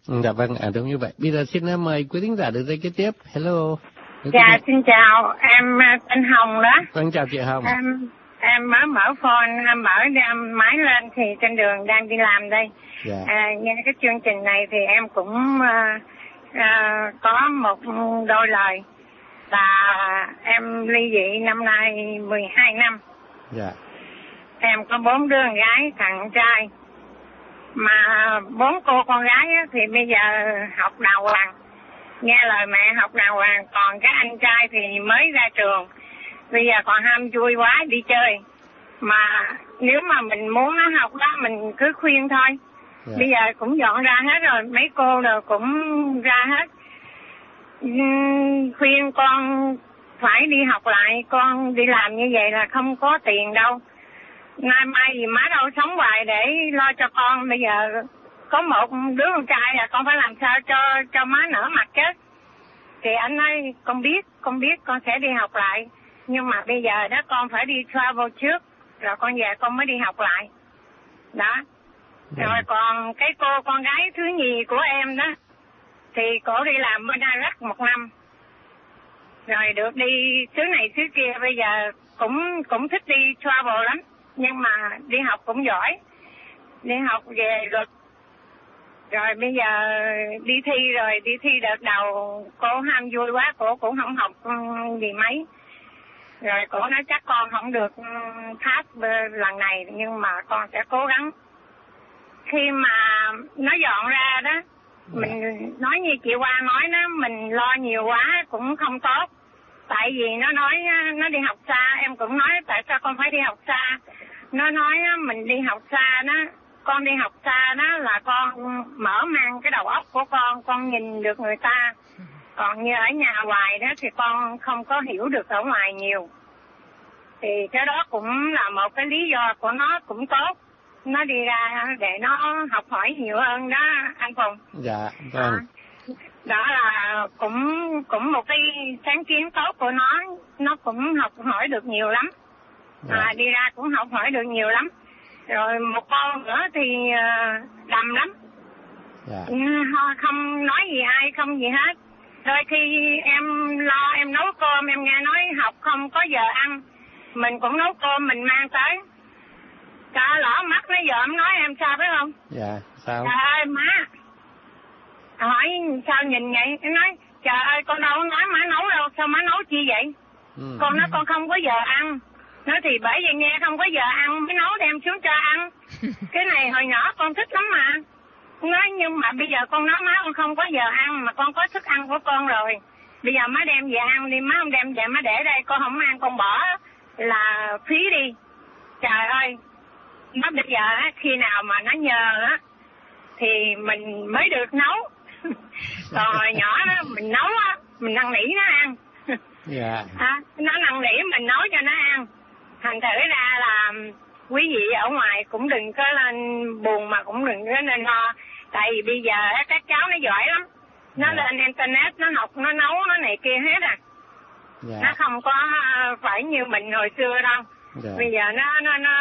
Dạ vâng, à, đúng như vậy. Bây giờ xin mời quý thính giả được dây kế tiếp. Hello. Dạ, xin chào, em tên Hồng đó. Vâng, chào chị Hồng. Em em mới mở phone, em mở máy lên thì trên đường đang đi làm đây. Dạ. À, nghe cái chương trình này thì em cũng à, à, có một đôi lời là em ly dị năm nay mười hai năm. Dạ. Em có bốn đứa con gái, thằng trai. Mà bốn cô con gái á, thì bây giờ học đàng hoàng, nghe lời mẹ học đàng hoàng. Còn cái anh trai thì mới ra trường, bây giờ còn ham vui quá đi chơi. Mà nếu mà mình muốn nó học đó mình cứ khuyên thôi. Yeah. Bây giờ cũng dọn ra hết rồi, mấy cô rồi cũng ra hết. Uhm, khuyên con phải đi học lại, con đi làm như vậy là không có tiền đâu. Nay mai gì má đâu sống hoài để lo cho con. Bây giờ có một đứa con trai là con phải làm sao cho cho má nở mặt chứ. Thì anh nói con biết, con biết con sẽ đi học lại. Nhưng mà bây giờ đó con phải đi travel trước, rồi con về con mới đi học lại. Đó. Rồi còn cái cô con gái thứ nhì của em đó, thì cổ đi làm bên Iraq một năm. Rồi được đi xứ này xứ kia, bây giờ cũng cũng thích đi travel lắm. Nhưng mà đi học cũng giỏi. Đi học về luật. Rồi bây giờ đi thi rồi, đi thi đợt đầu cô ham vui quá, cô cũng không học gì mấy. Rồi cô nói chắc con không được pass lần này, nhưng mà con sẽ cố gắng. Khi mà nó dọn ra đó, mình nói như chị Hoa nói đó, mình lo nhiều quá cũng không tốt. Tại vì nó nói nó đi học xa, em cũng nói tại sao con phải đi học xa. Nó nói mình đi học xa đó, con đi học xa đó là con mở mang cái đầu óc của con, con nhìn được người ta. Còn như ở nhà hoài đó thì con không có hiểu được ở ngoài nhiều. Thì cái đó cũng là một cái lý do của nó cũng tốt. Nó đi ra để nó học hỏi nhiều hơn đó anh Phùng. Dạ, vâng. À, đó là cũng cũng một cái sáng kiến tốt của nó. Nó cũng học hỏi được nhiều lắm. Dạ. À, đi ra cũng học hỏi được nhiều lắm. Rồi một con nữa thì uh, đầm lắm. Dạ. Không nói gì ai, không gì hết. Đôi khi em lo em nấu cơm, em nghe nói học không có giờ ăn, mình cũng nấu cơm mình mang tới. Trời lỡ mắt nó giờ em nói em sao phải không? Dạ, sao? Trời ơi má, hỏi sao nhìn vậy? Em nói trời ơi con đâu có nói má nấu đâu, sao má nấu chi vậy? Ừ. Con nói con không có giờ ăn. Nói thì bởi vì nghe không có giờ ăn mới nấu đem xuống cho ăn. Cái này hồi nhỏ con thích lắm mà. Nói nhưng mà bây giờ con nói má con không có giờ ăn mà con có thức ăn của con rồi. Bây giờ má đem về ăn đi, má không đem về má để đây con không ăn con bỏ là phí đi. Trời ơi, nó bây giờ khi nào mà nó nhờ á thì mình mới được nấu. Còn hồi nhỏ đó mình nấu á, mình năn nỉ nó ăn. Dạ. À, nó năn nỉ mình nấu cho nó ăn. Thành thử ra là quý vị ở ngoài cũng đừng có lên buồn mà cũng đừng có nên lo. Tại vì bây giờ các cháu nó giỏi lắm. Nó yeah. lên internet, nó học, nó nấu, nó này kia hết à. Yeah. Nó không có phải như mình hồi xưa đâu. Yeah. Bây giờ nó, nó, nó,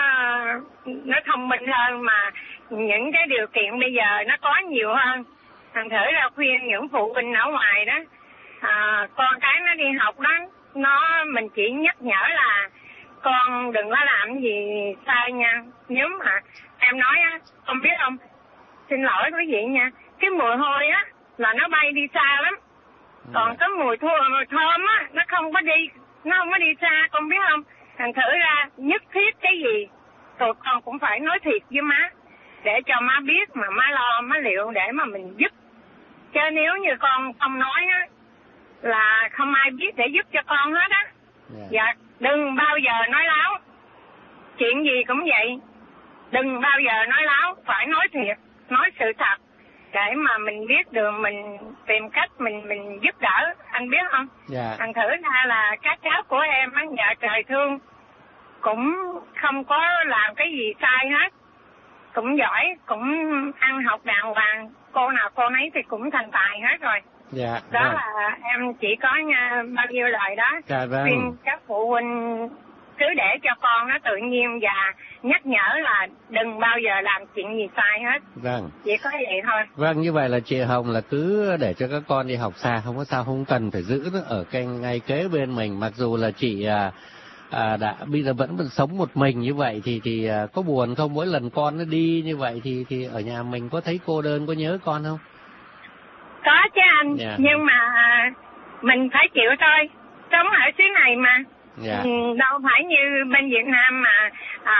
nó thông minh hơn mà những cái điều kiện bây giờ nó có nhiều hơn. Thành thử ra khuyên những phụ huynh ở ngoài đó, à, con cái nó đi học đó, nó mình chỉ nhắc nhở là con đừng có làm gì sai nha. Nếu mà em nói á, con biết không, xin lỗi quý vị nha, cái mùi hôi á là nó bay đi xa lắm. Còn cái mùi thua, mùi thơm á, nó không có đi, nó không có đi xa, con biết không? Thành thử ra nhất thiết cái gì tụi con cũng phải nói thiệt với má, để cho má biết mà má lo, má liệu để mà mình giúp. Chứ nếu như con không nói á, là không ai biết để giúp cho con hết á. Yeah. Dạ, đừng bao giờ nói láo. Chuyện gì cũng vậy. Đừng bao giờ nói láo, phải nói thiệt, nói sự thật. Để mà mình biết đường, mình tìm cách mình mình giúp đỡ, anh biết không? Yeah. Thành thử ra là các cháu của em á, nhờ trời thương, cũng không có làm cái gì sai hết. Cũng giỏi, cũng ăn học đàng hoàng. Cô nào cô nấy thì cũng thành tài hết rồi. Dạ, đó vâng. Là em chỉ có nha, bao nhiêu lời đó. Dạ, vâng. Khuyên các phụ huynh cứ để cho con nó tự nhiên và nhắc nhở là đừng bao giờ làm chuyện gì sai hết. Vâng. Chỉ có vậy thôi. Vâng, như vậy là chị Hồng là cứ để cho các con đi học xa, không có sao, không cần phải giữ nó ở cái ngay kế bên mình. Mặc dù là chị à, à, đã bây giờ vẫn vẫn sống một mình như vậy thì thì à, có buồn không? Mỗi lần con nó đi như vậy thì thì ở nhà mình có thấy cô đơn, có nhớ con không? Có chứ anh, Yeah. nhưng mà mình phải chịu thôi. Sống ở xứ này mà. Yeah. Ừ, đâu phải như bên Việt Nam mà à,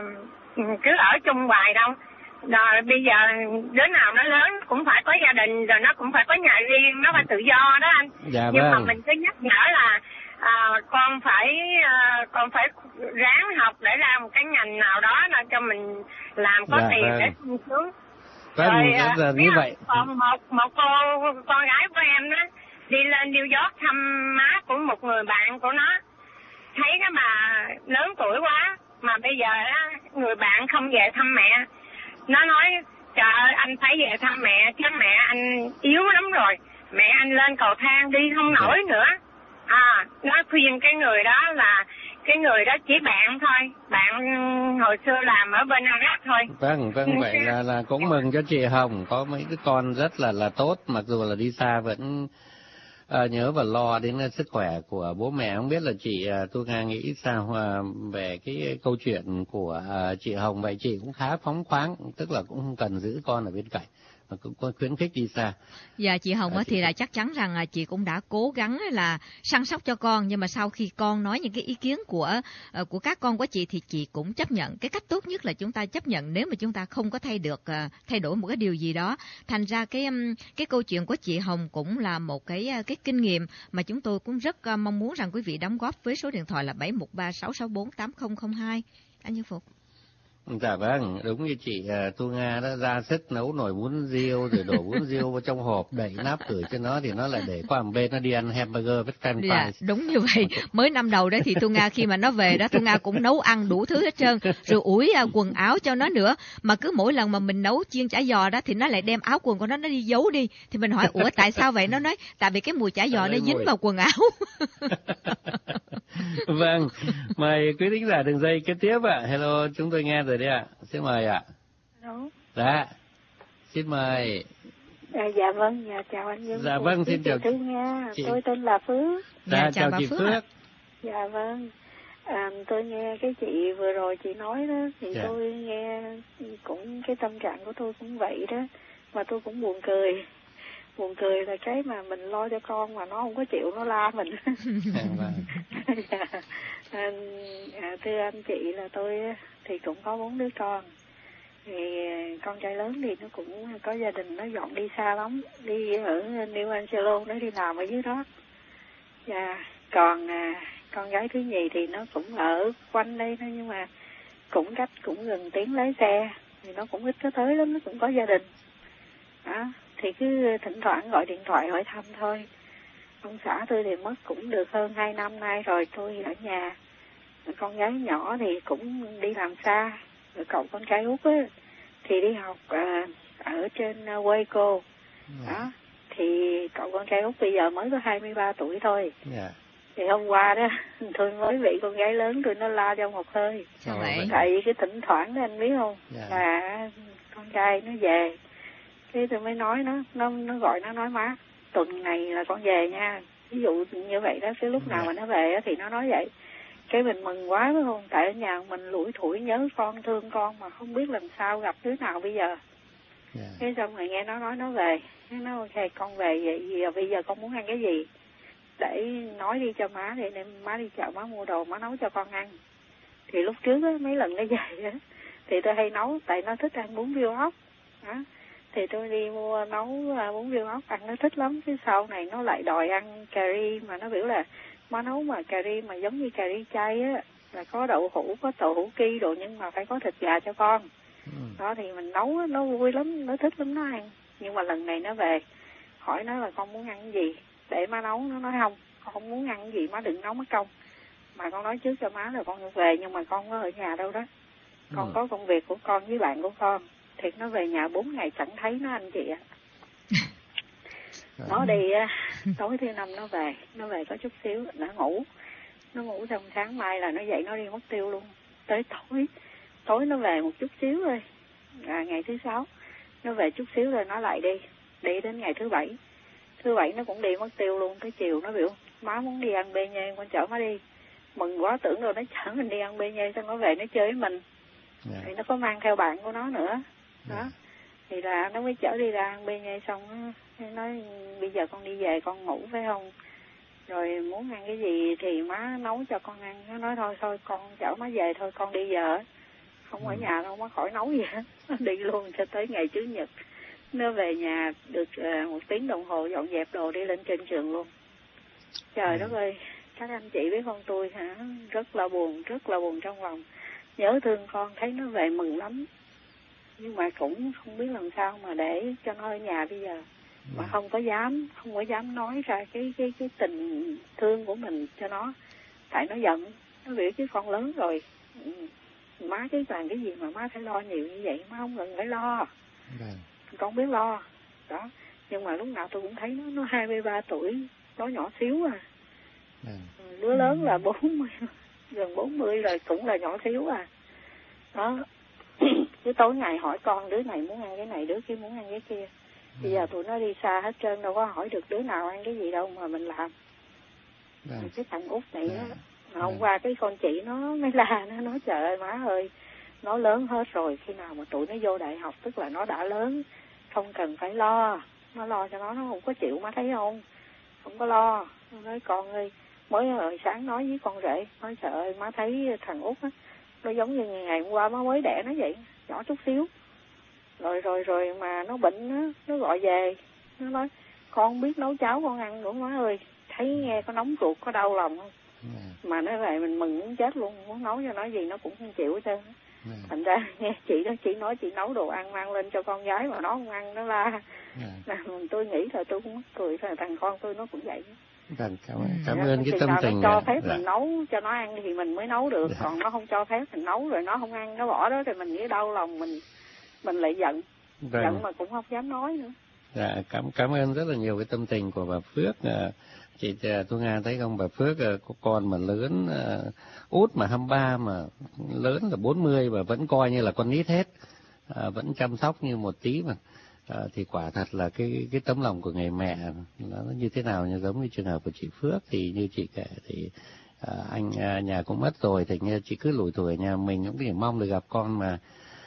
cứ ở chung hoài đâu. Rồi bây giờ đứa nào nó lớn cũng phải có gia đình, rồi nó cũng phải có nhà riêng, nó phải tự do đó anh. Dạ, nhưng vâng. mà mình cứ nhắc nhở là à, con phải à, con phải ráng học để ra một cái ngành nào đó là cho mình làm có Dạ, tiền vâng. để sung sướng. Vâng, Rồi rất là như vậy. còn một một cô con gái của em đó đi lên New York thăm má của một người bạn của nó, thấy cái bà lớn tuổi quá mà bây giờ á, người bạn không về thăm mẹ. Nó nói trời ơi anh phải về thăm mẹ chứ mẹ anh yếu lắm rồi, mẹ anh lên cầu thang đi không nổi nữa. À, nó khuyên cái người đó là cái người đó chỉ bạn thôi, bạn hồi xưa làm ở bên Iraq thôi. Vâng, vâng, vậy là là cũng mừng cho chị Hồng có mấy cái con rất là là tốt, mặc dù là đi xa vẫn à, nhớ và lo đến sức khỏe của bố mẹ. Không biết là chị à, tôi Nga nghĩ sao à, về cái câu chuyện của à, chị Hồng. Vậy chị cũng khá phóng khoáng, tức là cũng không cần giữ con ở bên cạnh mà cũng có khuyến khích đi xa. Dạ chị Hồng à, thì là chắc chắn rằng là chị cũng đã cố gắng là săn sóc cho con, nhưng mà sau khi con nói những cái ý kiến của uh, của các con của chị thì chị cũng chấp nhận. Cái cách tốt nhất là chúng ta chấp nhận nếu mà chúng ta không có thay được uh, thay đổi một cái điều gì đó. Thành ra cái um, cái câu chuyện của chị Hồng cũng là một cái uh, cái kinh nghiệm mà chúng tôi cũng rất uh, mong muốn rằng quý vị đóng góp với số điện thoại là bảy một ba sáu sáu bốn tám không không hai. Anh Như Phục. Dạ vâng, đúng như chị uh, Tu Nga đó, ra sức nấu nồi bún riêu rồi đổ bún riêu vào trong hộp, đậy nắp gửi cho nó thì nó lại để qua một bên nó đi ăn hamburger với french fries. Dạ, đúng như vậy. Mới năm đầu đó thì Tu Nga khi mà nó về đó, Tu Nga cũng nấu ăn đủ thứ hết trơn, rồi ủi uh, quần áo cho nó nữa. Mà cứ mỗi lần mà mình nấu chiên chả giò đó thì nó lại đem áo quần của nó nó đi giấu đi. Thì mình hỏi ủa tại sao vậy? Nó nói tại vì cái mùi chả giò nó dính vào quần áo. Vâng, mời quý thính giả đường dây kế tiếp ạ. Hello, chúng tôi nghe rồi đấy ạ. Xin mời ạ. Hello. Dạ, xin mời. À, dạ vâng, dạ chào anh Nhân. Dạ vâng, xin chào chị. Nha. Chị. Tôi tên là Phước. Dạ, Dạ, chào, chào chị Phước. Phước. Dạ vâng. À, tôi nghe cái chị vừa rồi chị nói đó, thì Dạ. tôi nghe cũng cái tâm trạng của tôi cũng vậy đó, mà tôi cũng buồn cười. Buồn cười là cái mà mình lo cho con mà nó không có chịu, nó la mình. Vâng. Dạ. À, à, thưa anh chị là tôi thì cũng có bốn đứa con. Thì con trai lớn thì nó cũng có gia đình, nó dọn đi xa lắm, đi ở New Angelo, nó đi làm ở dưới đó. Dạ. Còn à, con gái thứ nhì thì nó cũng ở quanh đây thôi, nhưng mà cũng cách cũng gần tiếng lái xe, thì nó cũng ít có tới lắm, nó cũng có gia đình. Đó. Thì cứ thỉnh thoảng gọi điện thoại hỏi thăm thôi. Ông xã tôi thì mất cũng được hơn hai năm nay rồi, tôi ở nhà. Con gái nhỏ thì cũng đi làm xa. Rồi cậu con trai út á thì đi học à, ở trên uh, Waco. Đó. Thì cậu con trai út bây giờ mới có hai mươi ba tuổi thôi. Dạ. Thì hôm qua đó tôi mới bị con gái lớn tôi nó la trong một hơi. Sao vậy? Tại vì cái thỉnh thoảng đó anh biết không, Dạ. là con trai nó về, cái tôi mới nói nó, nó nó gọi nó nói má, tuần này là con về nha. Ví dụ như vậy đó, cái lúc nào mà nó về thì nó nói vậy. Cái mình mừng quá phải không? Tại ở nhà mình lủi thủi nhớ con, thương con mà không biết làm sao gặp đứa nào bây giờ. Yeah. Thế xong rồi nghe nó nói nó về, nó nói ok con về vậy giờ bây giờ con muốn ăn cái gì? Để nói đi cho má, để nên má đi chợ má mua đồ má nấu cho con ăn. Thì lúc trước á, mấy lần nó về á, thì tôi hay nấu, tại nó thích ăn bún riêu ốc. Đó. Thì tôi đi mua nấu bún riêu ốc ăn nó thích lắm. Cái sau này nó lại đòi ăn cà ri, mà nó biểu là má nấu mà cà ri mà giống như cà ri chay á, là có đậu hũ, có tàu hũ ki đồ, nhưng mà phải có thịt gà cho con. Ừ. Đó thì mình nấu nó vui lắm, nó thích lắm nó ăn. Nhưng mà lần này nó về hỏi nó là con muốn ăn cái gì để má nấu, nó nói không, con không muốn ăn cái gì, má đừng nấu mất công. Mà con nói trước cho má là con về, nhưng mà con có ở nhà đâu đó, con ừ. có công việc của con với bạn của con. Thiệt nó về nhà bốn ngày chẳng thấy nó anh chị ạ. Nó đi tối thứ năm nó về, nó về có chút xíu nó ngủ, nó ngủ xong sáng mai là nó dậy nó đi mất tiêu luôn. Tới tối tối nó về một chút xíu thôi, à, ngày thứ sáu nó về chút xíu rồi nó lại đi, đi đến ngày thứ bảy, thứ bảy nó cũng đi mất tiêu luôn. Tới chiều nó biểu má muốn đi ăn bê nhê, con chở má đi. Mừng quá, tưởng rồi nó chở mình đi ăn bê nhê, xong nó về nó chơi với mình. Yeah. Thì nó có mang theo bạn của nó nữa đó. Yeah. Thì là nó mới chở đi ra ăn bê nhê, xong nó nói bây giờ con đi về con ngủ phải không, rồi muốn ăn cái gì thì má nấu cho con ăn. Nó nói thôi thôi con chở má về thôi, con đi giờ không ở nhà đâu, má khỏi nấu gì hết. Nó đi luôn cho tới ngày Chủ nhật nó về nhà được uh, một tiếng đồng hồ dọn dẹp đồ đi lên trên trường luôn. Trời đất ơi, các anh chị biết con tôi hả, rất là buồn, rất là buồn trong lòng, nhớ thương con, thấy nó về mừng lắm, nhưng mà cũng không biết làm sao mà để cho nó ở nhà bây giờ, mà không có dám, không có dám nói ra cái cái cái tình thương của mình cho nó, tại nó giận, nó biểu chứ con lớn rồi, má chứ làm cái gì mà má phải lo nhiều như vậy, má không cần phải lo, con biết lo đó. Nhưng mà lúc nào tôi cũng thấy nó nó hai mươi ba tuổi, nó nhỏ xíu à, đứa lớn là bốn mươi, gần bốn mươi rồi cũng là nhỏ xíu à đó. Cứ tối ngày hỏi con, đứa này muốn ăn cái này, đứa kia muốn ăn cái kia. Bây giờ tụi nó đi xa hết trơn, đâu có hỏi được đứa nào ăn cái gì đâu mà mình làm. Cái thằng út này á, hôm qua cái con chị nó mới la, nó nói trời ơi má ơi, nó lớn hết rồi, khi nào mà tụi nó vô đại học tức là nó đã lớn, không cần phải lo, nó lo cho nó, nó không có chịu, má thấy không, không có lo. Nó nói con ơi, mới hồi sáng nói với con rể, nói trời ơi má thấy thằng út á, nó giống như ngày hôm qua má mới đẻ nó vậy, nhỏ chút xíu, rồi rồi rồi mà nó bệnh á, nó gọi về, nó nói con biết nấu cháo con ăn nữa má ơi, thấy nghe có nóng ruột, có đau lòng không, mà nó lại mình mừng muốn chết luôn, muốn nấu cho nó gì nó cũng không chịu hết trơn. Thành ra nghe chị đó, chị nói chị nấu đồ ăn mang lên cho con gái mà nó không ăn, nó la. Yeah. Tôi nghĩ là tôi cũng mắc cười, là thằng con tôi nó cũng vậy. Cảm, cảm, cảm ơn cái tâm tình. Nó cho phép dạ. mình nấu cho nó ăn thì mình mới nấu được, dạ. còn nó không cho phép mình nấu rồi nó không ăn, nó bỏ đó thì mình nghĩ đau lòng, mình mình lại giận, vâng. giận mà cũng không dám nói nữa. Dạ, cảm cảm ơn rất là nhiều cái tâm tình của bà Phước. Chị Thu Nga thấy không, bà Phước có con mà lớn, út mà hai mươi ba mà lớn là bốn mươi và vẫn coi như là con nít hết, à, vẫn chăm sóc như một tí mà. À, thì quả thật là cái cái tấm lòng của người mẹ nó như thế nào, như giống như trường hợp của chị Phước thì như chị kể thì à, anh à, nhà cũng mất rồi, thì như chị cứ lủi thủi nhà mình cũng chỉ mong được gặp con, mà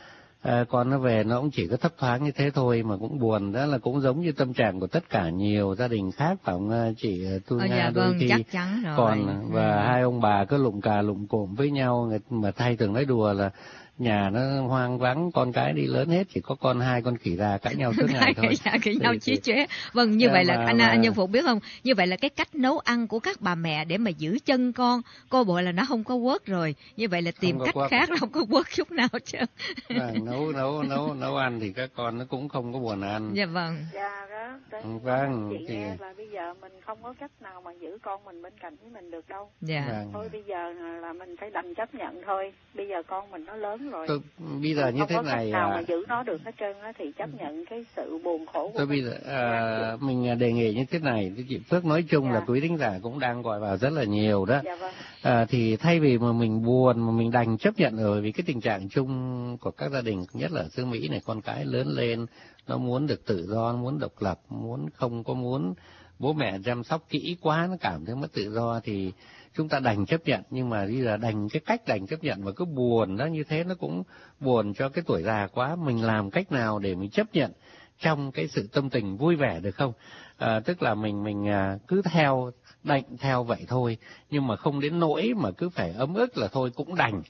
à, con nó về nó cũng chỉ có thấp thoáng như thế thôi mà cũng buồn. Đó là cũng giống như tâm trạng của tất cả nhiều gia đình khác, phải không chị Thu Nga? Dạ, đôi vâng, khi chắc chắn rồi. Còn và ừ. hai ông bà cứ lụm cà lụm cộm với nhau, mà thay thường nói đùa là nhà nó hoang vắng, con cái đi lớn hết, chỉ có con hai con khỉ già cãi nhau suốt ngày thôi. Cãi nhau chí chóe. Vâng, như à, vậy là mà, anh, mà... anh Nhân Phục biết không? Như vậy là cái cách nấu ăn của các bà mẹ để mà giữ chân con, coi bộ là nó không có quất rồi. Như vậy là tìm cách quất. Khác, nó không có quất chút nào chứ. À, nấu nấu nấu nấu ăn thì các con nó cũng không có buồn ăn. Dạ vâng. Dạ đó. Vâng. Chị thì... nghe là bây giờ mình không có cách nào mà giữ con mình bên cạnh với mình được đâu. Dạ. Vâng. Thôi bây giờ là mình phải đành chấp nhận thôi. Bây giờ con mình nó lớn rồi. Tôi, bây giờ như thế không có này cách nào à... mà giữ nó được hết trơn á, thì chấp nhận cái sự buồn khổ của tôi mình. Bây giờ à, mình đề nghị như thế này, chị Phước nói chung dạ. là quý thính giả cũng đang gọi vào rất là nhiều đó. Dạ vâng. À, thì thay vì mà mình buồn mà mình đành chấp nhận rồi, vì cái tình trạng chung của các gia đình, nhất là ở xứ Mỹ này, con cái lớn lên nó muốn được tự do, nó muốn độc lập, muốn không có muốn bố mẹ chăm sóc kỹ quá, nó cảm thấy mất tự do, thì chúng ta đành chấp nhận. Nhưng mà bây giờ đành cái cách đành chấp nhận mà cứ buồn đó, như thế nó cũng buồn cho cái tuổi già quá. Mình làm cách nào để mình chấp nhận trong cái sự tâm tình vui vẻ được không? À, tức là mình mình à, cứ theo đành theo vậy thôi, nhưng mà không đến nỗi mà cứ phải ấm ức là thôi cũng đành.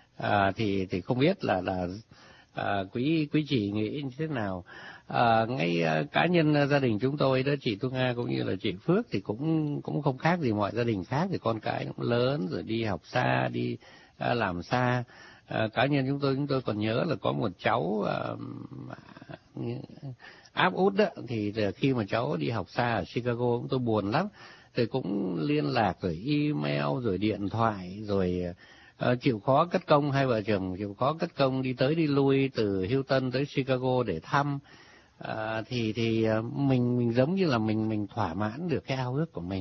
À, thì thì không biết là là à, quý quý chị nghĩ như thế nào? À, ngay à, cá nhân à, gia đình chúng tôi đó, chị Thu Nga cũng như là chị Phước thì cũng cũng không khác gì mọi gia đình khác, thì con cái cũng lớn rồi, đi học xa, đi à, làm xa. À, cá nhân chúng tôi chúng tôi còn nhớ là có một cháu à, áp út đó, thì khi mà cháu đi học xa ở Chicago chúng tôi buồn lắm, thì cũng liên lạc rồi email rồi điện thoại rồi uh, chịu khó cất công, hai vợ chồng chịu khó cất công đi tới đi lui từ Houston tới Chicago để thăm. Uh, thì thì uh, mình mình giống như là mình mình thỏa mãn được cái ao ước của mình,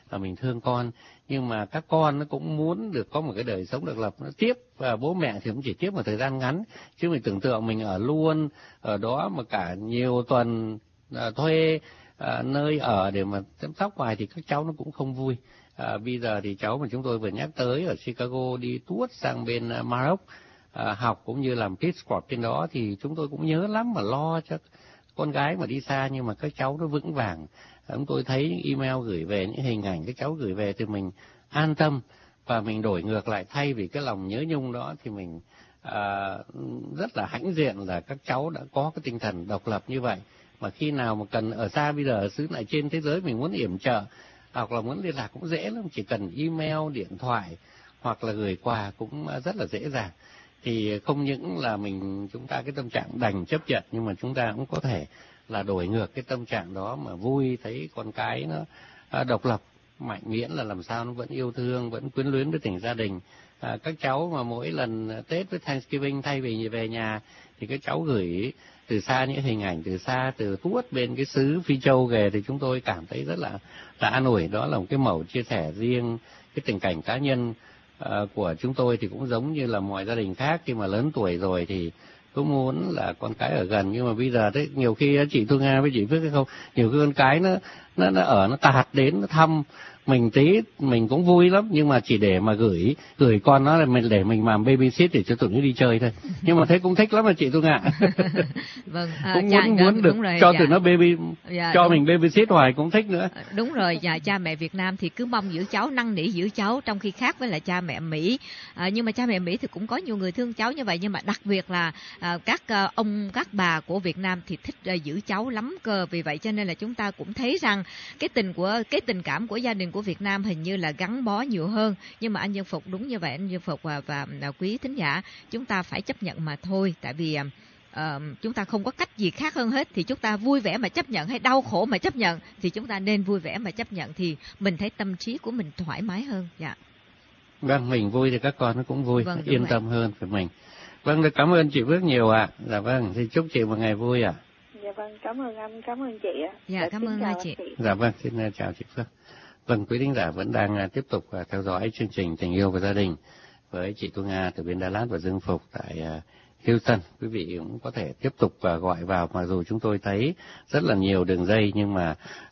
là mình thương con, nhưng mà các con nó cũng muốn được có một cái đời sống độc lập nó tiếp, và bố mẹ thì cũng chỉ tiếp một thời gian ngắn, chứ mình tưởng tượng mình ở luôn ở đó mà cả nhiều tuần à, thuê à, nơi ở để mà chăm sóc hoài thì các cháu nó cũng không vui. À, bây giờ thì cháu mà chúng tôi vừa nhắc tới ở Chicago đi tuốt sang bên uh, Maroc à, học cũng như làm Peace Corps trên đó, thì chúng tôi cũng nhớ lắm mà lo cho con gái mà đi xa, nhưng mà các cháu nó vững vàng. À, chúng tôi thấy những email gửi về, những hình ảnh các cháu gửi về thì mình an tâm, và mình đổi ngược lại, thay vì cái lòng nhớ nhung đó thì mình à, rất là hãnh diện là các cháu đã có cái tinh thần độc lập như vậy. Mà khi nào mà cần ở xa, bây giờ ở xứ này trên thế giới mình muốn yểm trợ hoặc là muốn liên lạc cũng dễ lắm, chỉ cần email, điện thoại hoặc là gửi quà cũng rất là dễ dàng. Thì không những là mình chúng ta cái tâm trạng đành chấp nhận, nhưng mà chúng ta cũng có thể là đổi ngược cái tâm trạng đó mà vui, thấy con cái nó độc lập, mạnh miễn là làm sao nó vẫn yêu thương, vẫn quyến luyến với tình gia đình. À, các cháu mà mỗi lần Tết với Thanksgiving thay vì về nhà thì các cháu gửi từ xa những hình ảnh từ xa, từ tuốt bên cái xứ Phi Châu về, thì chúng tôi cảm thấy rất là là an ủi. Đó là một cái mẩu chia sẻ riêng, cái tình cảnh cá nhân uh, của chúng tôi thì cũng giống như là mọi gia đình khác, khi mà lớn tuổi rồi thì cũng muốn là con cái ở gần. Nhưng mà bây giờ đấy, nhiều khi chị Thu Nga với chị Phước hay không, nhiều khi con cái nó nó nó ở nó tạt đến nó thăm mình tí, mình cũng vui lắm, nhưng mà chỉ để mà gửi gửi con nó là mình để mình làm babysit để cho tụi nó đi chơi thôi. Nhưng mà thế cũng thích lắm mà chị Thu Nga. Vâng, à, cũng cha, muốn muốn được rồi, cho dạ. tụi nó baby, dạ, cho đúng. mình babysit hoài cũng thích nữa. Đúng rồi, dạ, cha mẹ Việt Nam thì cứ mong giữ cháu, năn nỉ giữ cháu, trong khi khác với là cha mẹ Mỹ. À, nhưng mà cha mẹ Mỹ thì cũng có nhiều người thương cháu như vậy, nhưng mà đặc biệt là à, các à, ông các bà của Việt Nam thì thích à, giữ cháu lắm cơ. Vì vậy cho nên là chúng ta cũng thấy rằng cái tình của cái tình cảm của gia đình của Việt Nam hình như là gắn bó nhiều hơn. Nhưng mà anh Dân Phục đúng như vậy, anh Dân Phục và, và, và quý thính giả, chúng ta phải chấp nhận mà thôi. Tại vì uh, chúng ta không có cách gì khác hơn hết, thì chúng ta vui vẻ mà chấp nhận hay đau khổ mà chấp nhận, thì chúng ta nên vui vẻ mà chấp nhận, thì mình thấy tâm trí của mình thoải mái hơn. Dạ. Vâng, mình vui thì các con nó cũng vui, vâng, yên vậy. tâm hơn của mình. Vâng, được, cảm ơn chị Phước nhiều ạ. À. Dạ vâng, thì chúc chị một ngày vui ạ. À. Dạ vâng, cảm ơn anh, cảm ơn chị ạ. Dạ, dạ cảm ơn anh chị. chị. Dạ vâng, xin chào chị Phước. Vâng, quý thính giả vẫn đang tiếp tục theo dõi chương trình Tình Yêu và Gia Đình với chị Thu Nga từ bên Đà Lạt và Dương Phục tại Houston. Quý vị cũng có thể tiếp tục gọi vào, mặc dù chúng tôi thấy rất là nhiều đường dây, nhưng mà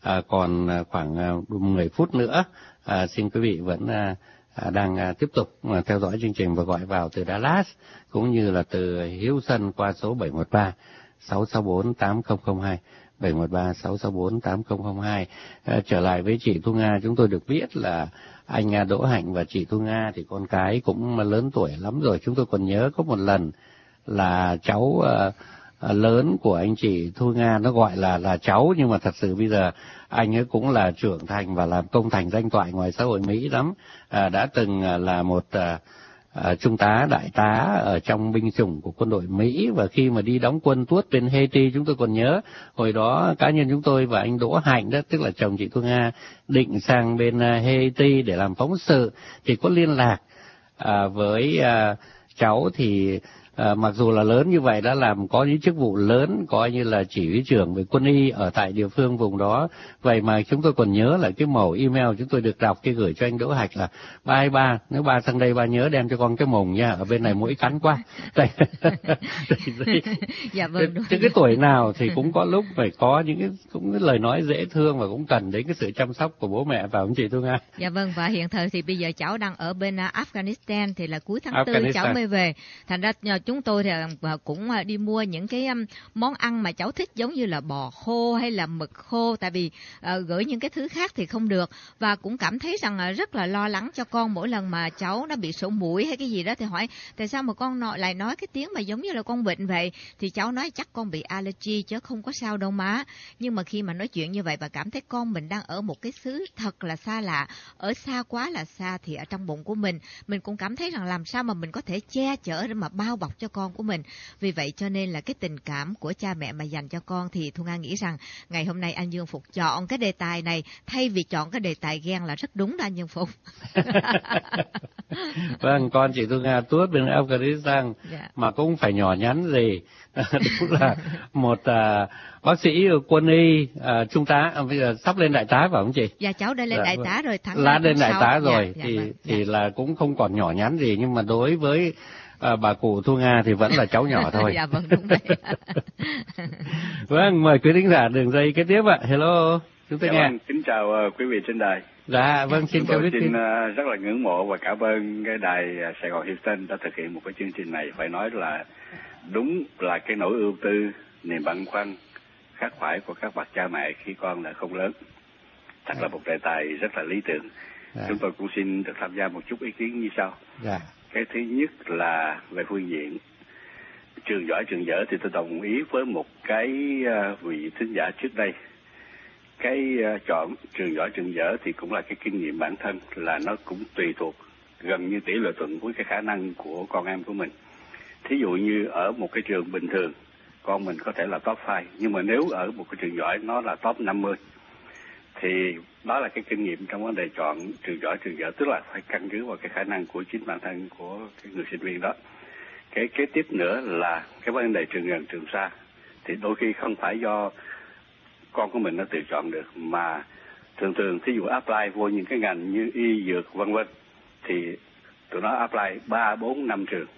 còn khoảng mười phút nữa. À, xin quý vị vẫn đang tiếp tục theo dõi chương trình và gọi vào từ Dallas cũng như là từ Houston qua số bảy một ba sáu sáu bốn tám không không hai. bảy một ba sáu sáu bốn tám không không hai. À, trở lại với chị Thu Nga, chúng tôi được biết là anh Đỗ Hạnh và chị Thu Nga thì con cái cũng lớn tuổi lắm rồi. Chúng tôi còn nhớ có một lần là cháu uh, uh, lớn của anh chị Thu Nga, nó gọi là là cháu, nhưng mà thật sự bây giờ anh ấy cũng là trưởng thành và làm công thành danh toại ngoài xã hội Mỹ lắm. À, đã từng uh, là một uh, À, trung tá, đại tá ở trong binh chủng của quân đội Mỹ, và khi mà đi đóng quân tuốt bên Haiti, chúng tôi còn nhớ hồi đó cá nhân chúng tôi và anh Đỗ Hạnh đó, tức là chồng chị Thu Nga, định sang bên Haiti để làm phóng sự, thì có liên lạc à, với à, cháu. Thì à, mặc dù là lớn như vậy, đã làm có những chức vụ lớn, coi như là chỉ huy trưởng về quân y ở tại địa phương vùng đó. Vậy mà chúng tôi còn nhớ là cái mẩu email chúng tôi được đọc khi gửi cho anh Đỗ Hạnh là: ba ơi ba, nếu ba sang đây ba nhớ đem cho con cái mồng nha, ở bên này mũi cắn quá. Dạ vâng. Chứ cái tuổi nào thì cũng có lúc phải có những cái cũng cái lời nói dễ thương, và cũng cần đến cái sự chăm sóc của bố mẹ, và ông chị Thu Nga. Dạ vâng, và hiện thời thì bây giờ cháu đang ở bên Afghanistan, thì là cuối tháng tư cháu mới về. Thành ra chúng tôi thì cũng đi mua những cái món ăn mà cháu thích, giống như là bò khô hay là mực khô, tại vì uh, gửi những cái thứ khác thì không được. Và cũng cảm thấy rằng rất là lo lắng cho con, mỗi lần mà cháu nó bị sổ mũi hay cái gì đó thì hỏi tại sao mà con nói, lại nói cái tiếng mà giống như là con bệnh vậy, thì cháu nói chắc con bị allergy chứ không có sao đâu má. Nhưng mà khi mà nói chuyện như vậy và cảm thấy con mình đang ở một cái xứ thật là xa lạ, ở xa quá là xa, thì ở trong bụng của mình mình cũng cảm thấy rằng làm sao mà mình có thể che chở để mà bao bọc cho con của mình. Vì vậy cho nên là cái tình cảm của cha mẹ mà dành cho con thì Thu Nga nghĩ rằng ngày hôm nay anh Dương Phục chọn cái đề tài này thay vì chọn cái đề tài ghen là rất đúng đó anh Dương Phục. Vâng, con chị Thu Nga tuốt bên Afghanistan yeah. mà cũng phải nhỏ nhắn gì. Đúng là một uh, bác sĩ quân y uh, trung tá, uh, bây giờ sắp lên đại tá phải không chị? Dạ cháu đã lên dạ, đại tá rồi, tháng lá lên đại tá rồi dạ, thì dạ, vâng, thì dạ. là cũng không còn nhỏ nhắn gì, nhưng mà đối với uh, bà cụ Thu Nga thì vẫn là cháu nhỏ thôi. Dạ vâng, đúng vậy. Vâng, mời quý thính giả đường dây kế tiếp ạ. Hello, chúng tôi dạ, nghe. Vâng, kính chào uh, quý vị trên đài. Dạ vâng, xin chào quý vị. Xin uh, rất là ngưỡng mộ và cảm ơn cái đài uh, Sài Gòn Houston đã thực hiện một cái chương trình này. Phải nói là đúng là cái nỗi ưu tư, niềm băn khoăn khắc khoải của các bậc cha mẹ khi con đã không lớn. Thật dạ. là một đề tài rất là lý tưởng. Dạ. Chúng tôi cũng xin được tham gia một chút ý kiến như sau. Dạ. Cái thứ nhất là về phương diện trường giỏi trường dở thì tôi đồng ý với một cái uh, vị thính giả trước đây. Cái uh, chọn trường giỏi trường dở thì cũng là cái kinh nghiệm bản thân, là nó cũng tùy thuộc gần như tỷ lệ thuận với cái khả năng của con em của mình. Thí dụ như ở một cái trường bình thường con mình có thể là top năm, nhưng mà nếu ở một cái trường giỏi nó là top năm mươi thì đó là cái kinh nghiệm trong vấn đề chọn trường giỏi trường dở, tức là phải căn cứ vào cái khả năng của chính bản thân của cái người sinh viên đó. Cái kế tiếp nữa là cái vấn đề trường gần trường xa, thì đôi khi không phải do con của mình nó tự chọn được, mà thường thường thí dụ apply vô những cái ngành như y dược vân vân thì tụi nó apply ba bốn năm trường,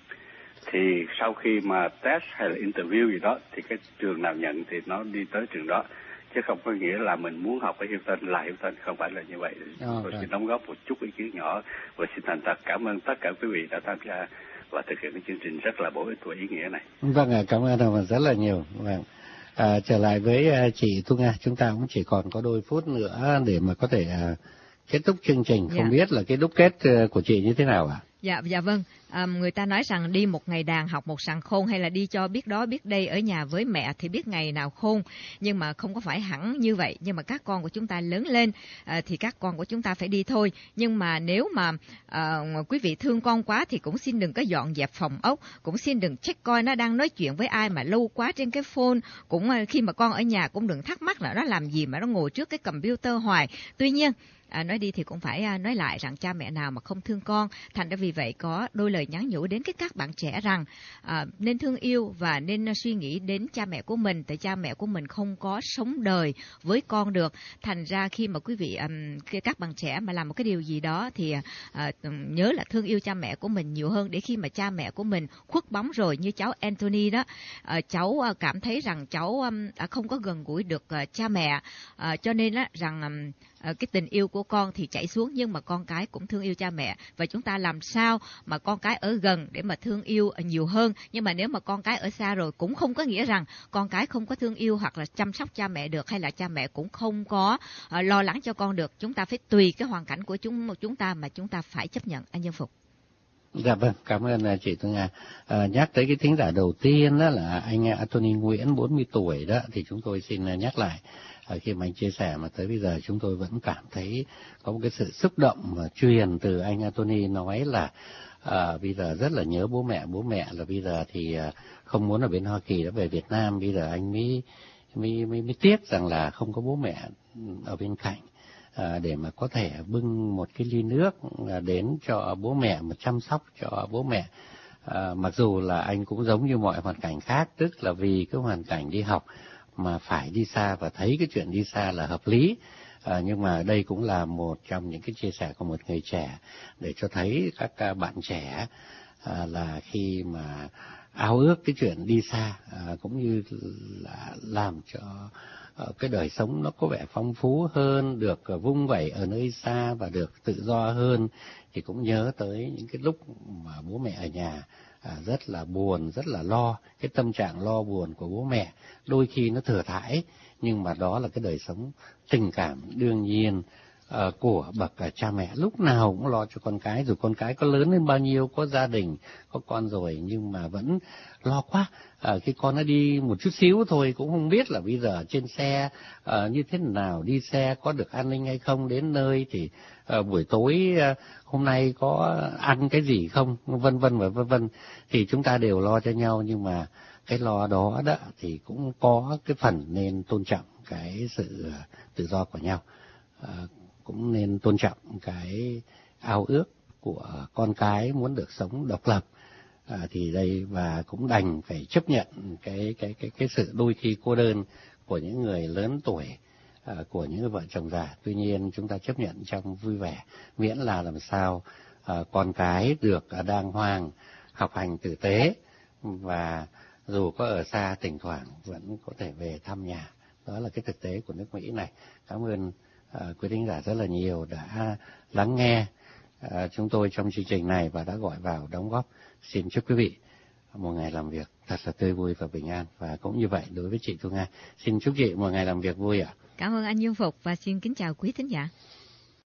thì sau khi mà test hay là interview gì đó thì cái trường nào nhận thì nó đi tới trường đó, chứ không có nghĩa là mình muốn học ở Hilton là Hilton, không phải là như vậy. Oh, tôi xin đóng góp một chút ý kiến nhỏ và xin thành thật cảm ơn tất cả quý vị đã tham gia và thực hiện cái chương trình rất là bổ ích và ý nghĩa này. Vâng ạ, cảm ơn ông rất là nhiều. Vâng. À, trở lại với uh, chị Thu Nga, chúng ta cũng chỉ còn có đôi phút nữa để mà có thể uh, kết thúc chương trình. Không yeah. biết là cái đúc kết uh, của chị như thế nào ạ? À? Dạ, dạ vâng. À, người ta nói rằng đi một ngày đàn học một sàng khôn, hay là đi cho biết đó biết đây ở nhà với mẹ thì biết ngày nào khôn. Nhưng mà không có phải hẳn như vậy. Nhưng mà các con của chúng ta lớn lên à, thì các con của chúng ta phải đi thôi. Nhưng mà nếu mà à, quý vị thương con quá thì cũng xin đừng có dọn dẹp phòng ốc. Cũng xin đừng check coi nó đang nói chuyện với ai mà lâu quá trên cái phone. Cũng khi mà con ở nhà cũng đừng thắc mắc là nó làm gì mà nó ngồi trước cái computer hoài. Tuy nhiên, À, nói đi thì cũng phải à, nói lại rằng cha mẹ nào mà không thương con. Thành ra vì vậy có đôi lời nhắn nhủ đến cái các bạn trẻ rằng à, nên thương yêu và nên à, suy nghĩ đến cha mẹ của mình, tại cha mẹ của mình không có sống đời với con được. Thành ra khi mà quý vị à, các bạn trẻ mà làm một cái điều gì đó thì à, nhớ là thương yêu cha mẹ của mình nhiều hơn, để khi mà cha mẹ của mình khuất bóng rồi, như cháu Anthony đó, à, cháu à, cảm thấy rằng cháu à, không có gần gũi được à, cha mẹ, à, cho nên á, rằng à, cái tình yêu của con thì chảy xuống, nhưng mà con cái cũng thương yêu cha mẹ, và chúng ta làm sao mà con cái ở gần để mà thương yêu nhiều hơn. Nhưng mà nếu mà con cái ở xa rồi cũng không có nghĩa rằng con cái không có thương yêu hoặc là chăm sóc cha mẹ được, hay là cha mẹ cũng không có uh, lo lắng cho con được. Chúng ta phải tùy cái hoàn cảnh của chúng chúng ta mà chúng ta phải chấp nhận. Anh Dương Phục. Dạ vâng, cảm ơn chị Thu Nga. À, nhắc tới cái thính giả đầu tiên đó là anh Anthony Nguyễn, bốn mươi tuổi đó, thì chúng tôi xin nhắc lại. À, khi mà anh chia sẻ mà tới bây giờ chúng tôi vẫn cảm thấy có một cái sự xúc động mà truyền từ anh Anthony nói là à, bây giờ rất là nhớ bố mẹ, bố mẹ là bây giờ thì à, không muốn ở bên Hoa Kỳ, đã về Việt Nam. Bây giờ anh mới mới mới, mới tiếc rằng là không có bố mẹ ở bên cạnh. À, để mà có thể bưng một cái ly nước à, đến cho bố mẹ, mà chăm sóc cho bố mẹ. À, mặc dù là anh cũng giống như mọi hoàn cảnh khác, tức là vì cái hoàn cảnh đi học mà phải đi xa và thấy cái chuyện đi xa là hợp lý. À, nhưng mà đây cũng là một trong những cái chia sẻ của một người trẻ để cho thấy các bạn trẻ à, là khi mà ao ước cái chuyện đi xa à, cũng như là làm cho uh, cái đời sống nó có vẻ phong phú hơn, được uh, vung vẩy ở nơi xa và được tự do hơn, thì cũng nhớ tới những cái lúc mà bố mẹ ở nhà À, rất là buồn, rất là lo. Cái tâm trạng lo buồn của bố mẹ đôi khi nó thừa thãi, nhưng mà đó là cái đời sống tình cảm đương nhiên uh, của bậc uh, cha mẹ, lúc nào cũng lo cho con cái, rồi con cái có lớn lên bao nhiêu, có gia đình, có con rồi, nhưng mà vẫn lo quá. Uh, khi con nó đi một chút xíu thôi cũng không biết là bây giờ trên xe uh, như thế nào, đi xe có được an ninh hay không, đến nơi thì uh, buổi tối uh, hôm nay có ăn cái gì không, vân vân và vân vân. Thì chúng ta đều lo cho nhau, nhưng mà cái lo đó đó thì cũng có cái phần nên tôn trọng cái sự tự do của nhau, à, cũng nên tôn trọng cái ao ước của con cái muốn được sống độc lập. À, thì đây và cũng đành phải chấp nhận cái cái cái cái sự đôi khi cô đơn của những người lớn tuổi, à, của những vợ chồng già. Tuy nhiên chúng ta chấp nhận trong vui vẻ, miễn là làm sao à, con cái được à, đàng hoàng, học hành tử tế, và dù có ở xa thỉnh thoảng vẫn có thể về thăm nhà. Đó là cái thực tế của nước Mỹ này. Cảm ơn uh, quý thính giả rất là nhiều đã lắng nghe uh, chúng tôi trong chương trình này và đã gọi vào đóng góp. Xin chúc quý vị một ngày làm việc thật là tươi vui và bình an. Và cũng như vậy đối với chị Thu Nga. Xin chúc chị một ngày làm việc vui ạ. Cảm ơn anh Dương Phục và xin kính chào quý thính giả.